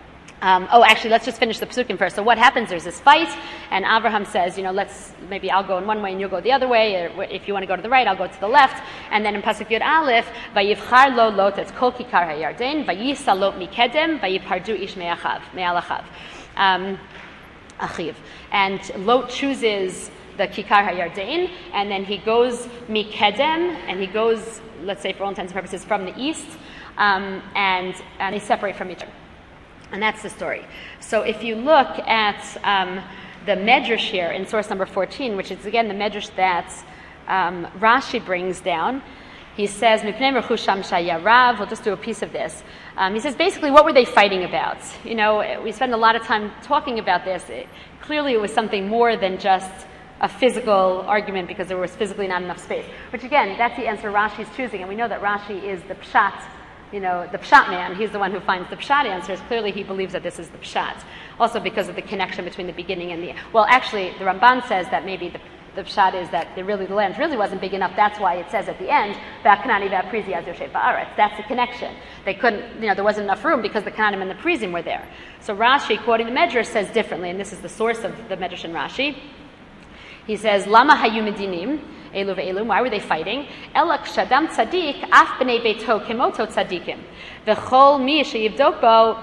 Um, oh, actually, let's just finish the psukim first. So what happens? There's this fight, and Abraham says, you know, let's, maybe I'll go in one way and you'll go the other way, or if you want to go to the right, I'll go to the left. And then in Pasuk Yud Aleph, Vayivchar lo lot et kol kikar hayarden, vayisa lot mikedem, vayipardu ish me'achav, me'alachav, um, achiv. And Lot chooses the Kikar HaYarden, and then he goes Mikedem, and he goes, let's say for all intents and purposes, from the east, um, and, and they separate from each other. And that's the story. So if you look at um, the Medrash here in source number fourteen, which is again the Medrash that um, Rashi brings down, he says, Mipnei Rechusham Shayarav, we'll just do a piece of this. Um, he says, basically, what were they fighting about? You know, we spend a lot of time talking about this. It, clearly it was something more than just a physical argument because there was physically not enough space. Which again, that's the answer Rashi's choosing, and we know that Rashi is the pshat, you know, the pshat man. He's the one who finds the pshat answers. Clearly he believes that this is the pshat. Also because of the connection between the beginning and the, well actually the Ramban says that maybe the, the pshat is that the, really, the land really wasn't big enough. That's why it says at the end, V'aknani v'aprizi az yoshev ba'aretz. That's the connection. They couldn't, you know, there wasn't enough room because the Kananim and the Prizim were there. So Rashi, quoting the Medrash, says differently, and this is the source of the Medrash and Rashi. He says, Lama hayu medinim, elu ve'elu, why were they fighting? Ela kshadam tzadik, af b'nei beito kemoto tzadikim. V'chol mi sheyivdok bo,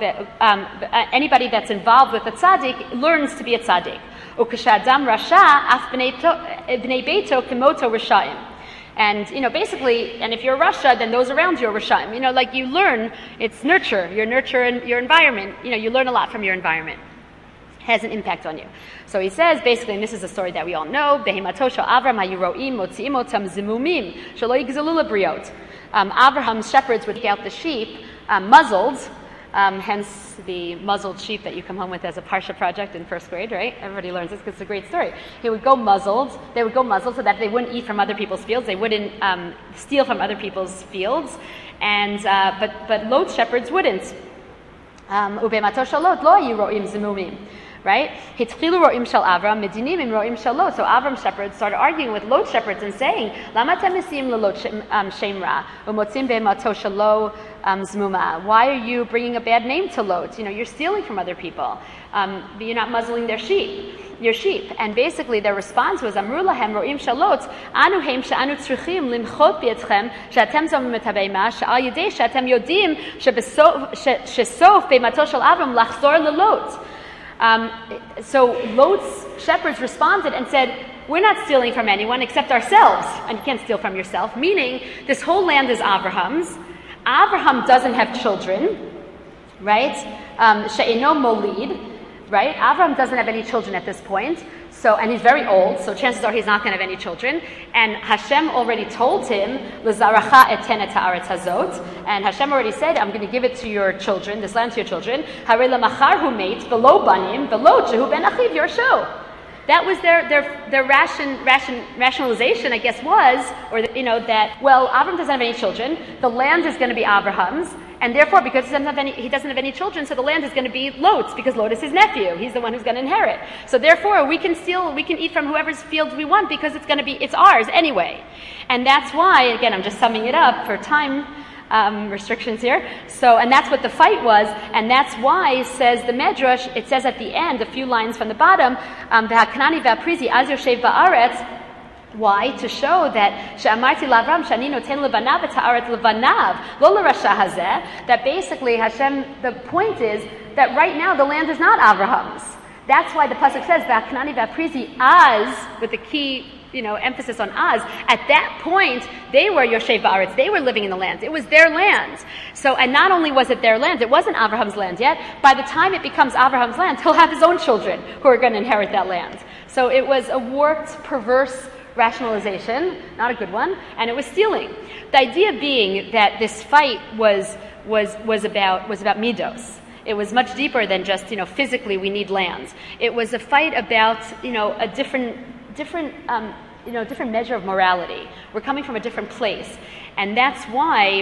anybody that's involved with a tzadik learns to be a tzadik. Ukshadam rasha, af b'nei beito kemoto rashaim. And, you know, basically, and if you're a Rasha, then those around you are Rashaim. You know, like you learn, it's nurture, your nurture and your environment. You know, you learn a lot from your environment. Has an impact on you. So he says, basically, and this is a story that we all know, um, Abraham's shepherds would take out the sheep, um, muzzled, um, hence the muzzled sheep that you come home with as a Parsha project in first grade, right? Everybody learns this because it's a great story. He would go muzzled, they would go muzzled so that they wouldn't eat from other people's fields, they wouldn't um, steal from other people's fields, and uh, but, but Lot's shepherds wouldn't. Um, Right? Hitchilu ro'im shel Avram, medinim im ro'im shel Lot. So Avram shepherds started arguing with Lot shepherds and saying, Lama atem mesim lelot shem ra, umotzim be'mato shel lo zmuma. Why are you bringing a bad name to Lot? You know, you're stealing from other people. Um, you're not muzzling their sheep, your sheep. And basically their response was, Amru lahem ro'im shel Lot, anu heim she'anu tzrichim limchot bi'etchem, she'atem zomim et habeima, she'al yedei she'atem yodim she'sof be'mato shel Avram lachzor lelot. Um, so Lot's shepherds responded and said, we're not stealing from anyone except ourselves. And you can't steal from yourself. Meaning, this whole land is Abraham's. Abraham doesn't have children, right? She'eno molid, right? Abraham doesn't have any children at this point. So, and he's very old, so chances are he's not going to have any children. And Hashem already told him, "L'zaracha eten et haaretz hazot," and Hashem already said, "I'm going to give it to your children, this land to your children." Harei lamachar hu meit v'lo banim v'lo jehu ben achiv yorsho. That was their their their ration, ration rationalization, I guess, was, or the, you know, that well, Avram doesn't have any children. The land is going to be Abraham's, and therefore, because he doesn't have any, he doesn't have any children, so the land is going to be Lot's, because Lot is his nephew. He's the one who's going to inherit. So therefore, we can steal, we can eat from whoever's fields we want, because it's going to be, it's ours anyway. And that's why, again, I'm just summing it up for time um, restrictions here. So, and that's what the fight was, and that's why, says the Medrash, it says at the end, a few lines from the bottom, um, V'hakanani v'aprizi az yoshev ba'aretz. Why? To show that she'amarti l'Avram shani noten levanav et haaretz levanav lo l'rasha hazeh. That basically Hashem, the point is that right now the land is not Abraham's. That's why the pasuk says v'hakanani v'aprizi az, with the key, you know, emphasis on az. At that point, they were Yoshev Ba'aretz. They were living in the land. It was their land. So, and not only was it their land, it wasn't Abraham's land yet. By the time it becomes Abraham's land, he'll have his own children who are going to inherit that land. So it was a warped, perverse rationalization, not a good one, and it was stealing. The idea being that this fight was was was about was about midos. It was much deeper than just, you know, physically we need lands. It was a fight about, you know, a different different um, you know different measure of morality. We're coming from a different place, and that's why.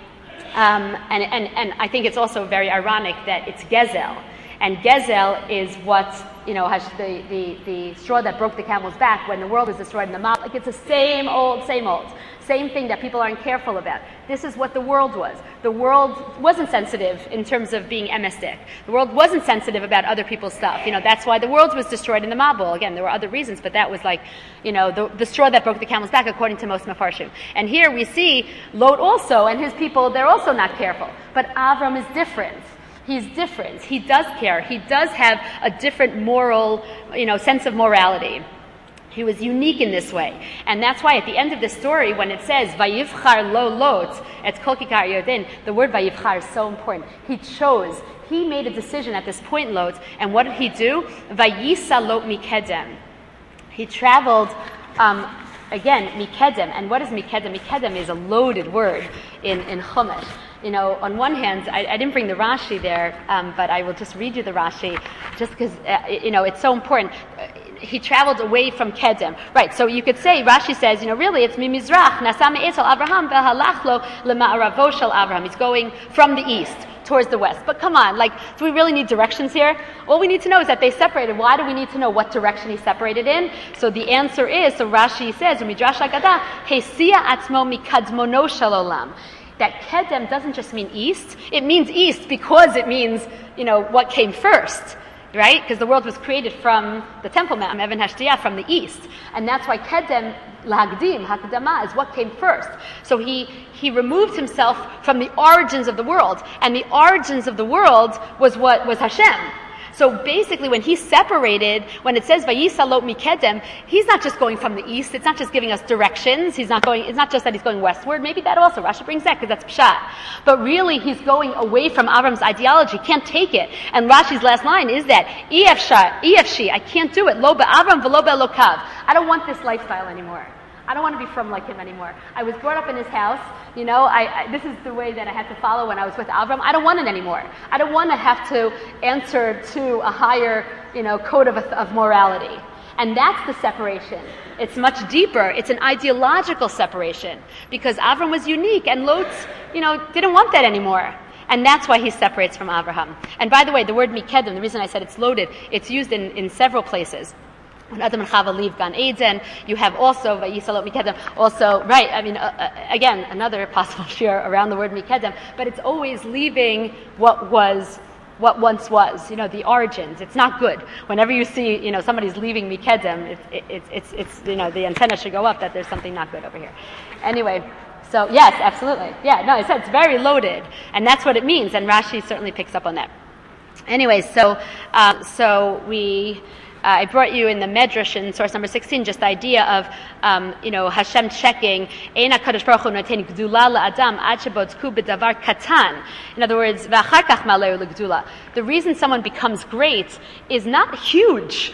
Um, and and and I think it's also very ironic that it's Gezel. And Gezel is what, you know, has the, the, the straw that broke the camel's back when the world is destroyed in the mouth. Like, it's the same old, same old. Same thing that people aren't careful about. This is what the world was. The world wasn't sensitive in terms of being emistic. The world wasn't sensitive about other people's stuff. You know, that's why the world was destroyed in the Mabul. Again, there were other reasons, but that was like, you know, the, the straw that broke the camel's back, according to most Mefarshim. And here we see Lot also, and his people, they're also not careful. But Avram is different. He's different. He does care. He does have a different moral, you know, sense of morality. He was unique in this way. And that's why at the end of the story, when it says, Vayivchar lo Lot, et kol kikar Yordan, the word Vayivchar is so important. He chose. He made a decision at this point, Lot, and what did he do? Vayisa Lot mikedem. He traveled, um, again, mikedem. And what is mikedem? Mikedem is a loaded word in, in Chumash. You know, on one hand, I, I didn't bring the Rashi there, um, but I will just read you the Rashi, just because, uh, you know, it's so important. Uh, he traveled away from Kedem. Right, so you could say, Rashi says, you know, really, it's Mimizrach, Nasa me'etel Abraham, ve'halach lo lema'aravo shel Abraham. He's going from the east towards the west. But come on, like, do we really need directions here? All we need to know is that they separated. Why do we need to know what direction he separated in? So the answer is, so Rashi says, Midrash Haggadah, Hesia atzmo mikadmono shel olam. That Kedem doesn't just mean east, it means east because it means, you know, what came first, right? Because the world was created from the Temple Mount, Evan Hashtiyah, from the east. And that's why Kedem, Lahagdim, Hakdama, is what came first. So he, he removed himself from the origins of the world, and the origins of the world was what was Hashem. So basically, when he separated, when it says Vayisa Lot mikedem, he's not just going from the east. It's not just giving us directions. He's not going. It's not just that he's going westward. Maybe that also Rashi brings that because that's pshat. But really, he's going away from Avram's ideology. Can't take it. And Rashi's last line is that Efshar, Efshi, I can't do it. Lo be'Avram v'lo be'Elokav. I don't want this lifestyle anymore. I don't want to be from like him anymore. I was brought up in his house. You know, I, I, this is the way that I had to follow when I was with Avram. I don't want it anymore. I don't want to have to answer to a higher, you know, code of, of morality. And that's the separation. It's much deeper. It's an ideological separation because Avram was unique and Lot, you know, didn't want that anymore. And that's why he separates from Abraham. And by the way, the word mikedem, the reason I said it's loaded, it's used in, in several places. When Adam and Chava leave Gan Eden, you have also Vayisa Lot mikedem. Also, right? I mean, uh, uh, again, another possible share around the word mikedem, but it's always leaving what was, what once was. You know, the origins. It's not good. Whenever you see, you know, somebody's leaving mikedem, it's, it, it's, it's, it's, you know, the antenna should go up that there's something not good over here. Anyway. So yes, absolutely. Yeah, no, it's, it's very loaded, and that's what it means. And Rashi certainly picks up on that. Anyway, so uh, so we. Uh, I brought you in the Medrash in source number sixteen, just the idea of, um, you know, Hashem checking, Ein HaKadosh Baruch Hu noten gdula la'adam ad shebotzku b'davar katan. In other words, v'achar kach maleu l'gdula. The reason someone becomes great is not huge.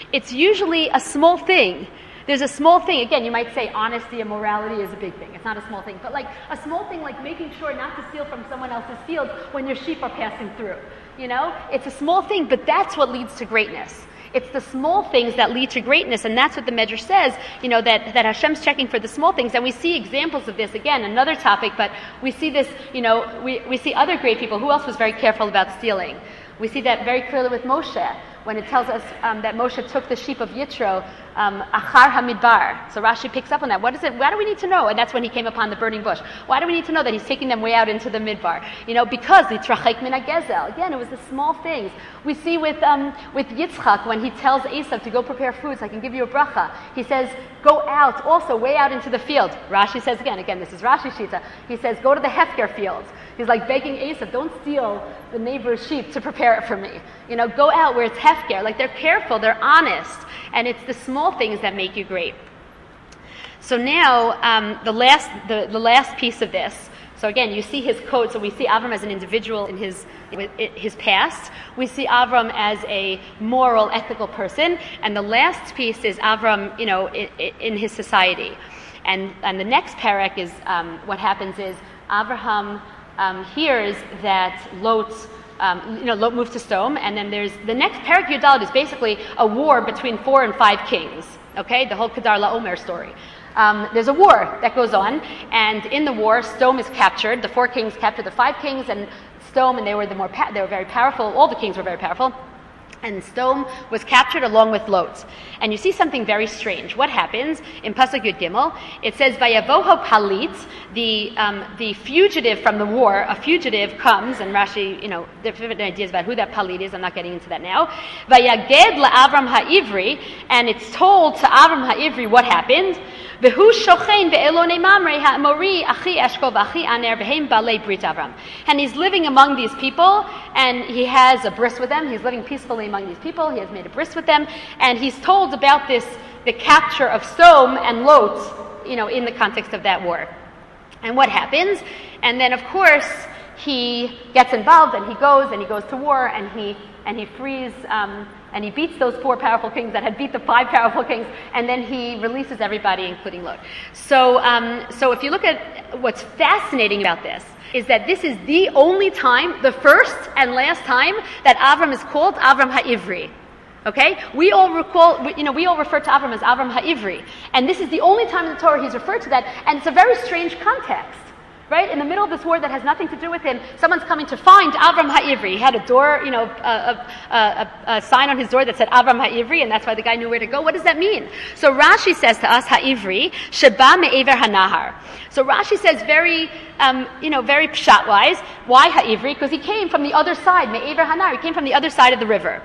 it's usually a small thing. There's a small thing. Again, you might say honesty and morality is a big thing. It's not a small thing. But like a small thing like making sure not to steal from someone else's field when your sheep are passing through. You know? It's a small thing, but that's what leads to greatness. It's the small things that lead to greatness, and that's what the Medrash says, you know, that, that Hashem's checking for the small things. And we see examples of this, again, another topic, but we see this, you know, we, we see other great people. Who else was very careful about stealing? We see that very clearly with Moshe, when it tells us um, that Moshe took the sheep of Yitro, um, Achar Hamidbar. So Rashi picks up on that. What is it? Why do we need to know? And that's when he came upon the burning bush. Why do we need to know that he's taking them way out into the Midbar? You know, because Yitrachek min hagezel. Again, it was the small things. We see with um, with Yitzchak, when he tells Esav to go prepare food so I can give you a bracha, he says, go out, also way out into the field. Rashi says again, again, this is Rashi Shita, he says, go to the Hefker fields. He's like begging Esav, don't steal the neighbor's sheep to prepare it for me. You know, go out where it's Hefker. Like, they're careful, they're honest, and it's the small things that make you great. So now, um, the last the, the last piece of this. So again, you see his code. So we see Avram as an individual in his his past. We see Avram as a moral, ethical person, and the last piece is Avram, you know, in, in his society. And and the next parak is um, what happens is Abraham um, hears that Lot. Um, you know, Lot moved to Sodom, and then there's the next Parak Yudalad is basically a war between four and five kings. Okay, the whole Kedar Laomer story. Um, there's a war that goes on, and in the war, Sodom is captured. The four kings captured the five kings, and Sodom, and they were the more pa- they were very powerful. All the kings were very powerful. And Sodom was captured along with Lot. And you see something very strange. What happens in Pasuk Yud Gimel? It says, "Vayavoho palit," the um, the fugitive from the war. A fugitive comes, and Rashi, you know, different ideas about who that palit is. I'm not getting into that now. Vayaged laAvram ha'ivri, and it's told to Avram ha'ivri what happened. V'hu shochein ve'elonei mamre ha'amori achi eshkol v'achi aner v'heim balei brit Avram. And he's living among these people, and he has a bris with them. He's living peacefully among these people. He has made a bris with them, and he's told about this, the capture of Sodom and Lot, you know, in the context of that war. And what happens? And then, of course, he gets involved, and he goes, and he goes to war, and he and he frees, um, and he beats those four powerful kings that had beat the five powerful kings, and then he releases everybody, including Lot. So, um, so if you look at what's fascinating about this, is that this is the only time, the first and last time, that Avram is called Avram Ha'ivri. Okay? We all recall, you know, we all refer to Avram as Avram Ha'ivri. And this is the only time in the Torah he's referred to that, and it's a very strange context. Right? In the middle of this war that has nothing to do with him, someone's coming to find Avram Ha'ivri. He had a door, you know, a, a, a, a sign on his door that said Avram Ha'ivri, and that's why the guy knew where to go. What does that mean? So Rashi says to us, Ha'ivri, Sheba Me'ever Hanahar. So Rashi says very, um, you know, very pshat-wise, why Ha'ivri? Because he came from the other side, Me'ever Hanahar. He came from the other side of the river.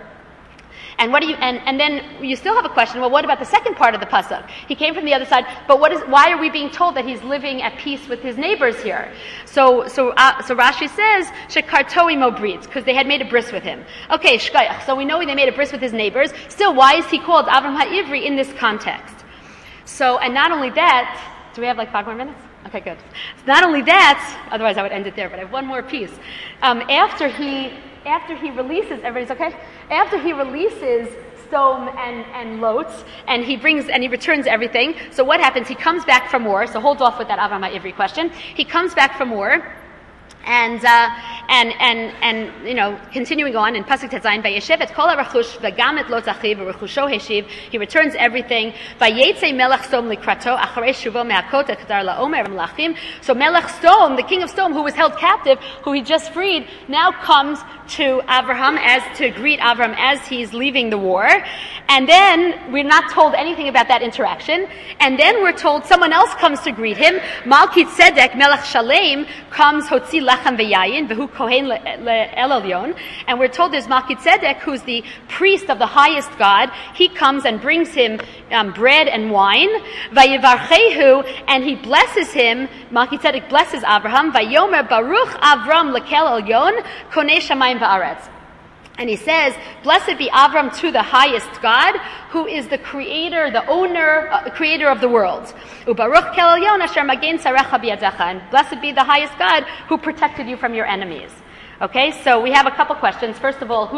And what do you? And, and then you still have a question. Well, what about the second part of the pasuk? He came from the other side, but what is? Why are we being told that he's living at peace with his neighbors here? So, so, uh, so Rashi says shekartoi mo brit, because they had made a bris with him. Okay, shkayach. So we know they made a bris with his neighbors. Still, why is he called Avram Ha'ivri in this context? So, and not only that, do we have like five more minutes? Okay, good. Not only that, otherwise I would end it there. But I have one more piece. Um, after he. After he releases, everybody's okay? After he releases Sodom and, and Lot, and he brings, and he returns everything, so what happens? He comes back from war, so hold off with that Avram Ha'ivri question. He comes back from war, and, uh, and, and, and, you know, continuing on in Pasuk Tetzayin, Vayeshev et kol ha'rechush v'gam et Lot achiv v'rechusho heshiv, he returns everything. Vayetzei melech Sodom likrato acharei shuvo me'akot et kedar la'omer v'melachim. So Melech Sodom, the king of Sodom, who was held captive, who he just freed, now comes to Abraham as to greet Abraham as he's leaving the war. And then we're not told anything about that interaction. And then we're told someone else comes to greet him. Malki Tzedek Melech Shalem comes Hotzi Lechem V'Yayin V'hu Kohen El Elyon. And we're told there's Malki Tzedek, who's the priest of the highest God. He comes and brings him um, bread and wine. Vayivarchehu, and he blesses him. Malki Tzedek blesses Abraham. Vayomer Baruch Avram Lekel Elyon Konei Shamayim Va'aretz. And he says, blessed be Avram to the highest God, who is the creator, the owner, uh, creator of the world. Ubaruch kel elyon asher magen tzarecha biyadacha. And blessed be the highest God, who protected you from your enemies. Okay, so we have a couple questions. First of all, who's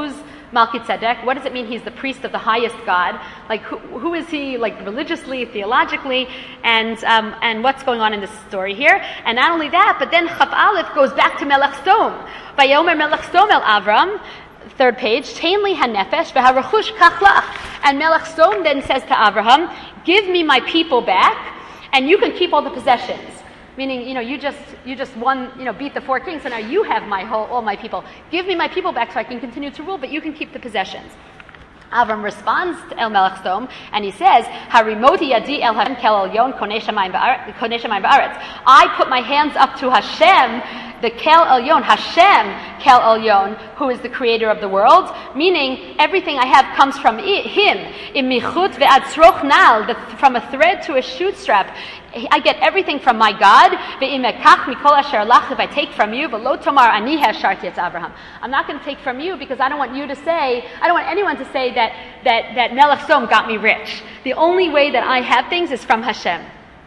Melchizedek? What does it mean he's the priest of the highest God? Like, who, who is he, like, religiously, theologically, and um, and what's going on in this story here? And not only that, but then Chaf Aleph goes back to Melech Sdom. Vayomer Melech Sdom el Avram, third page, Tein li hanefesh v'harachush kach lach. And Melech Sdom then says to Avraham, give me my people back, and you can keep all the possessions. Meaning, you know, you just you just won, you know, beat the four kings, so now you have my whole all my people. Give me my people back so I can continue to rule, but you can keep the possessions. Avram responds to El Melech Sdom, and he says, Harimoti yadi el Hashem kel elyon konei shamayim ba'aretz. I put my hands up to Hashem, the Kel Elyon, Hashem Kel Elyon, who is the creator of the world, meaning everything I have comes from I- him. Imichut ve'ad tzroch nal, from a thread to a shoe strap. I get everything from my God. If I take from you, I'm not going to take from you because I don't want you to say, I don't want anyone to say that that that Melech Sdom got me rich. The only way that I have things is from Hashem.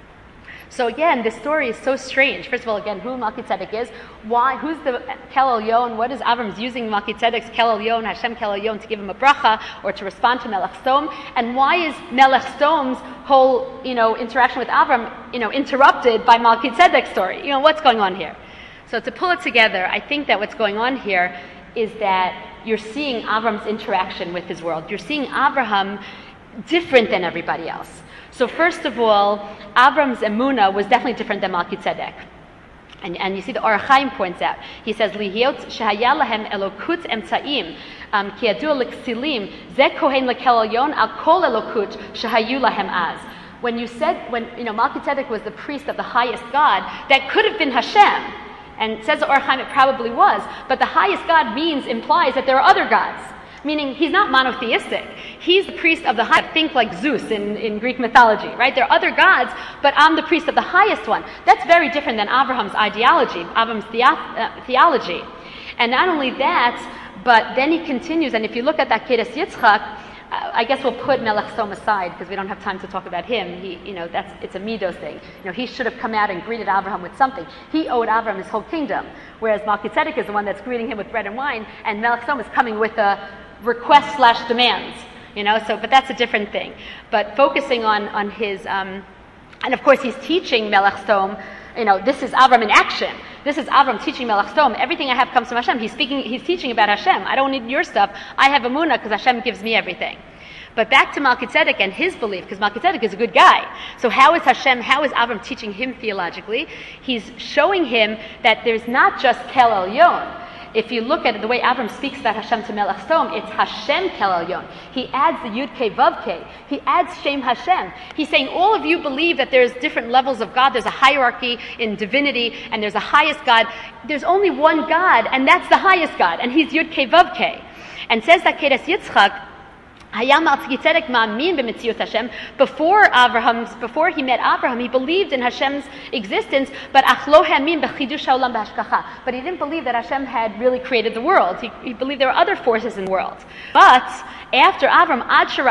So again, this story is so strange. First of all, again, who Melchizedek is, why, who's the Kel Elyon, what is Avram's using Melchizedek's Kel Elyon, Hashem Kel Elyon, to give him a bracha or to respond to Melech Sdom, and why is Melech Sdom's whole, you know, interaction with Avram, you know, interrupted by Melchizedek's story? You know, what's going on here? So to pull it together, I think that what's going on here is that you're seeing Avram's interaction with his world. You're seeing Abraham different than everybody else. So first of all, Avram's emunah was definitely different than Melchizedek. And, and you see the Or HaChaim points out. He says, Lihiot shehaya lahem elokut emtzaim, ki yadu l'ksilim, ze kohen lekel elyon al kol elokut shehayu lahem az. When you said, when, you know, Melchizedek was the priest of the highest God, that could have been Hashem. And it says the Or HaChaim, it probably was. But the highest God means, implies that there are other gods. Meaning he's not monotheistic. He's the priest of the highest. Think like Zeus in, in Greek mythology, right? There are other gods, but I'm the priest of the highest one. That's very different than Abraham's ideology, Abraham's the, uh, theology. And not only that, but then he continues, and if you look at that Keres Yitzchak, uh, I guess we'll put Melech Sdom aside because we don't have time to talk about him. He, you know, that's it's a Midos thing. You know, he should have come out and greeted Abraham with something. He owed Abraham his whole kingdom, whereas Melchizedek is the one that's greeting him with bread and wine, and Melech Sdom is coming with a request slash demands, you know, so, but that's a different thing. But focusing on, on his, um, and of course he's teaching Melech Sdom, you know, this is Avram in action. This is Avram teaching Melech Sdom. Everything I have comes from Hashem. He's speaking, he's teaching about Hashem. I don't need your stuff. I have emunah because Hashem gives me everything. But back to Melchizedek and his belief, because Melchizedek is a good guy. So how is Hashem, how is Avram teaching him theologically? He's showing him that there's not just Kel Elyon. If you look at it, the way Avram speaks about Hashem to Melech Sdom, it's Hashem Kel Elyon. He adds the Yud Kei Vav Kei. He adds Shem Hashem. He's saying all of you believe that there's different levels of God. There's a hierarchy in divinity, and there's a highest God. There's only one God, and that's the highest God, and he's Yud Kei Vav Kei. And says that Keres Yitzchak, before Abraham's, before he met Abraham, he believed in Hashem's existence, but but he didn't believe that Hashem had really created the world. He, he believed there were other forces in the world. But after Avram,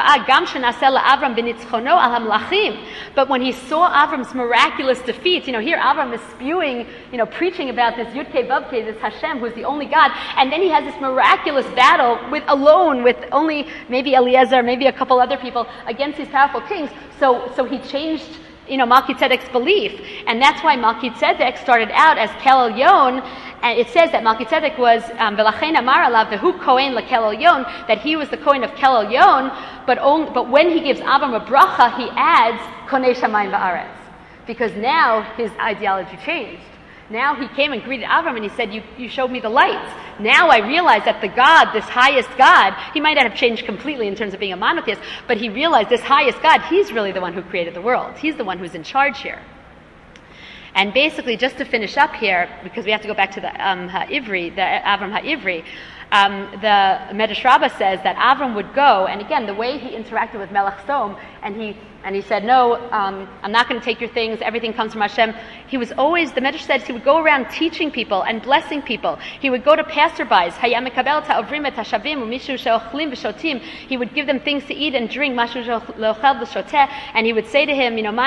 but when he saw Avram's miraculous defeat, you know, here Avram is spewing, you know, preaching about this Yud Kei Vav Kei, this Hashem who's the only God, and then he has this miraculous battle with alone with only maybe Eliezer, maybe a couple other people against these powerful kings. So, so he changed, you know, Melchizedek's belief, and that's why Melchizedek started out as Kel Elyon. And it says that Melchizedek was V'lachein amar alav v'hu kohen lekel elyon, that he was the kohen of Kel Elyon, but only, but when he gives Avram a bracha, he adds konei shamayim va'aretz, because now his ideology changed. Now he came and greeted Avram and he said, you, you showed me the lights. Now I realize that the God, this highest God, he might not have changed completely in terms of being a monotheist, but he realized this highest God, he's really the one who created the world. He's the one who's in charge here. And basically, just to finish up here, because we have to go back to the um, Ha'ivri, the Avram Ha'ivri, um, the Medrash Rabbah says that Avram would go, and again, the way he interacted with Melech Sdom, and he And he said, no, um, I'm not going to take your things. Everything comes from Hashem. He was always, the Medrash says, he would go around teaching people and blessing people. He would go to passerbys. He would give them things to eat and drink. And he would say to him, you know,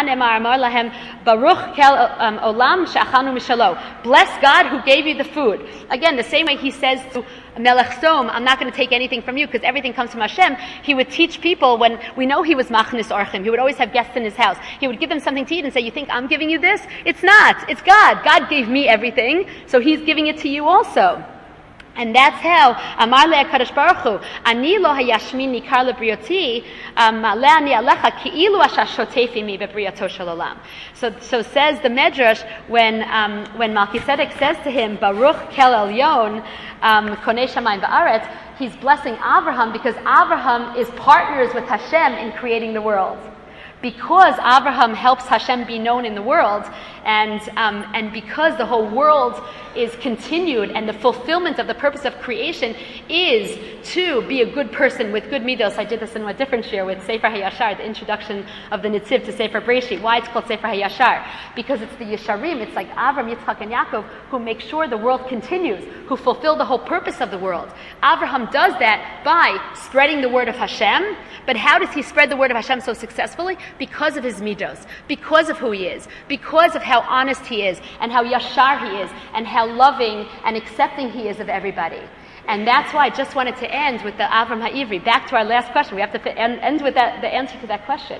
Baruch kel olam she'achalnu mishalo. Bless God who gave you the food. Again, the same way he says to Melech Som, I'm not going to take anything from you because everything comes from Hashem. He would teach people when we know he was machnis orchim. He would always have guests in his house. He would give them something to eat and say, you think I'm giving you this? It's not. It's God. God gave me everything, so he's giving it to you also. And that's how Amar le HaKadosh Baruch Hu, Ani lo hayashmin nikar lebrioti, le ani alecha ki'ilu asher shotef imi bebriato shel olam. So, so says the Medrash when um, when Melchizedek says to him, Baruch kel elyon, um, konei shamayim va'aretz, he's blessing Abraham because Abraham is partners with Hashem in creating the world. Because Abraham helps Hashem be known in the world, and um, and because the whole world is continued, and the fulfillment of the purpose of creation is to be a good person with good midos. I did this in a different year with Sefer HaYashar, the introduction of the Nitziv to Sefer Breshit. Why it's called Sefer HaYashar? Because it's the Yesharim, it's like Avram, Yitzchak, and Yaakov, who make sure the world continues, who fulfill the whole purpose of the world. Abraham does that by spreading the word of Hashem. But how does he spread the word of Hashem so successfully? Because of his midos, because of who he is, because of how honest he is, and how yashar he is, and how loving and accepting he is of everybody. And that's why I just wanted to end with the Avram HaIvri. Back to our last question. We have to end, end with that, the answer to that question.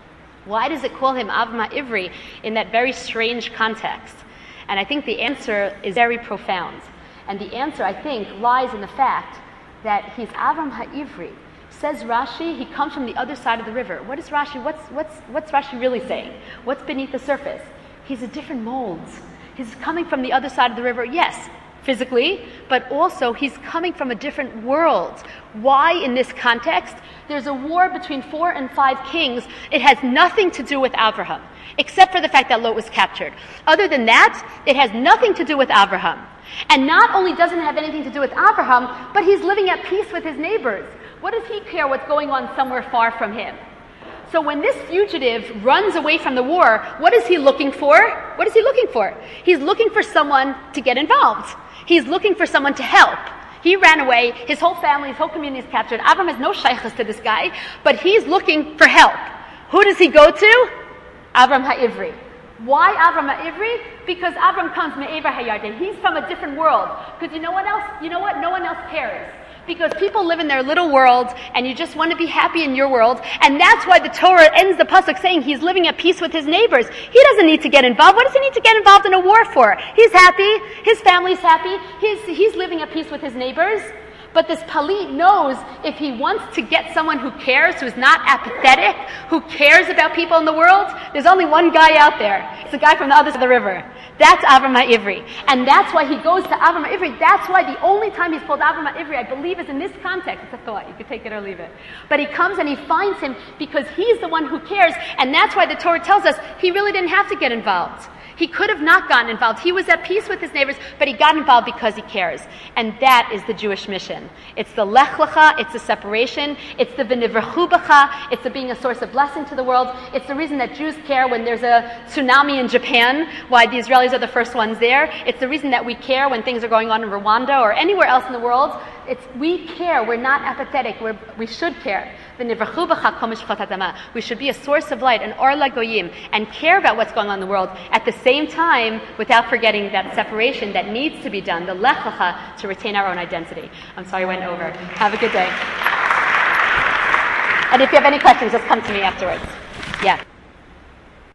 Why does it call him Avram HaIvri in that very strange context? And I think the answer is very profound. And the answer, I think, lies in the fact that he's Avram HaIvri. Says Rashi, he comes from the other side of the river. What is Rashi? What's, what's, what's Rashi really saying? What's beneath the surface? He's a different mold. He's coming from the other side of the river, yes, physically, but also he's coming from a different world. Why in this context? There's a war between four and five kings. It has nothing to do with Abraham, except for the fact that Lot was captured. Other than that, it has nothing to do with Abraham. And not only doesn't it have anything to do with Abraham, but he's living at peace with his neighbors. What does he care what's going on somewhere far from him? So when this fugitive runs away from the war, what is he looking for? What is he looking for? He's looking for someone to get involved. He's looking for someone to help. He ran away, his whole family, his whole community is captured. Avram has no shaykhs to this guy, but he's looking for help. Who does he go to? Avram HaIvri. Why Avram HaIvri? Because Avram comes me'ever hayarden. He's from a different world. Because you know what else? You know what? No one else cares. Because people live in their little world, and you just want to be happy in your world, and that's why the Torah ends the pasuk saying he's living at peace with his neighbors. He doesn't need to get involved. What does he need to get involved in a war for? He's happy. His family's happy. He's, he's living at peace with his neighbors. But this Palit knows if he wants to get someone who cares, who's not apathetic, who cares about people in the world, there's only one guy out there. It's the guy from the other side of the river. That's Avram HaIvri. And that's why he goes to Avram HaIvri. That's why the only time he's called Avram HaIvri, I believe, is in this context. It's a thought. You could take it or leave it. But he comes and he finds him because he's the one who cares. And that's why the Torah tells us he really didn't have to get involved. He could have not gotten involved. He was at peace with his neighbors, but he got involved because he cares. And that is the Jewish mission. It's the Lech Lecha, it's the separation, it's the V'nivrchu B'cha, it's the being a source of blessing to the world. It's the reason that Jews care when there's a tsunami in Japan, why the Israelis are the first ones there. It's the reason that we care when things are going on in Rwanda or anywhere else in the world. It's we care. We're not apathetic. We're, we should care. We should be a source of light, an or lagoyim, and care about what's going on in the world at the same time without forgetting that separation that needs to be done, the lech lecha, to retain our own identity. I'm sorry I went over. Have a good day. And if you have any questions, just come to me afterwards. Yeah.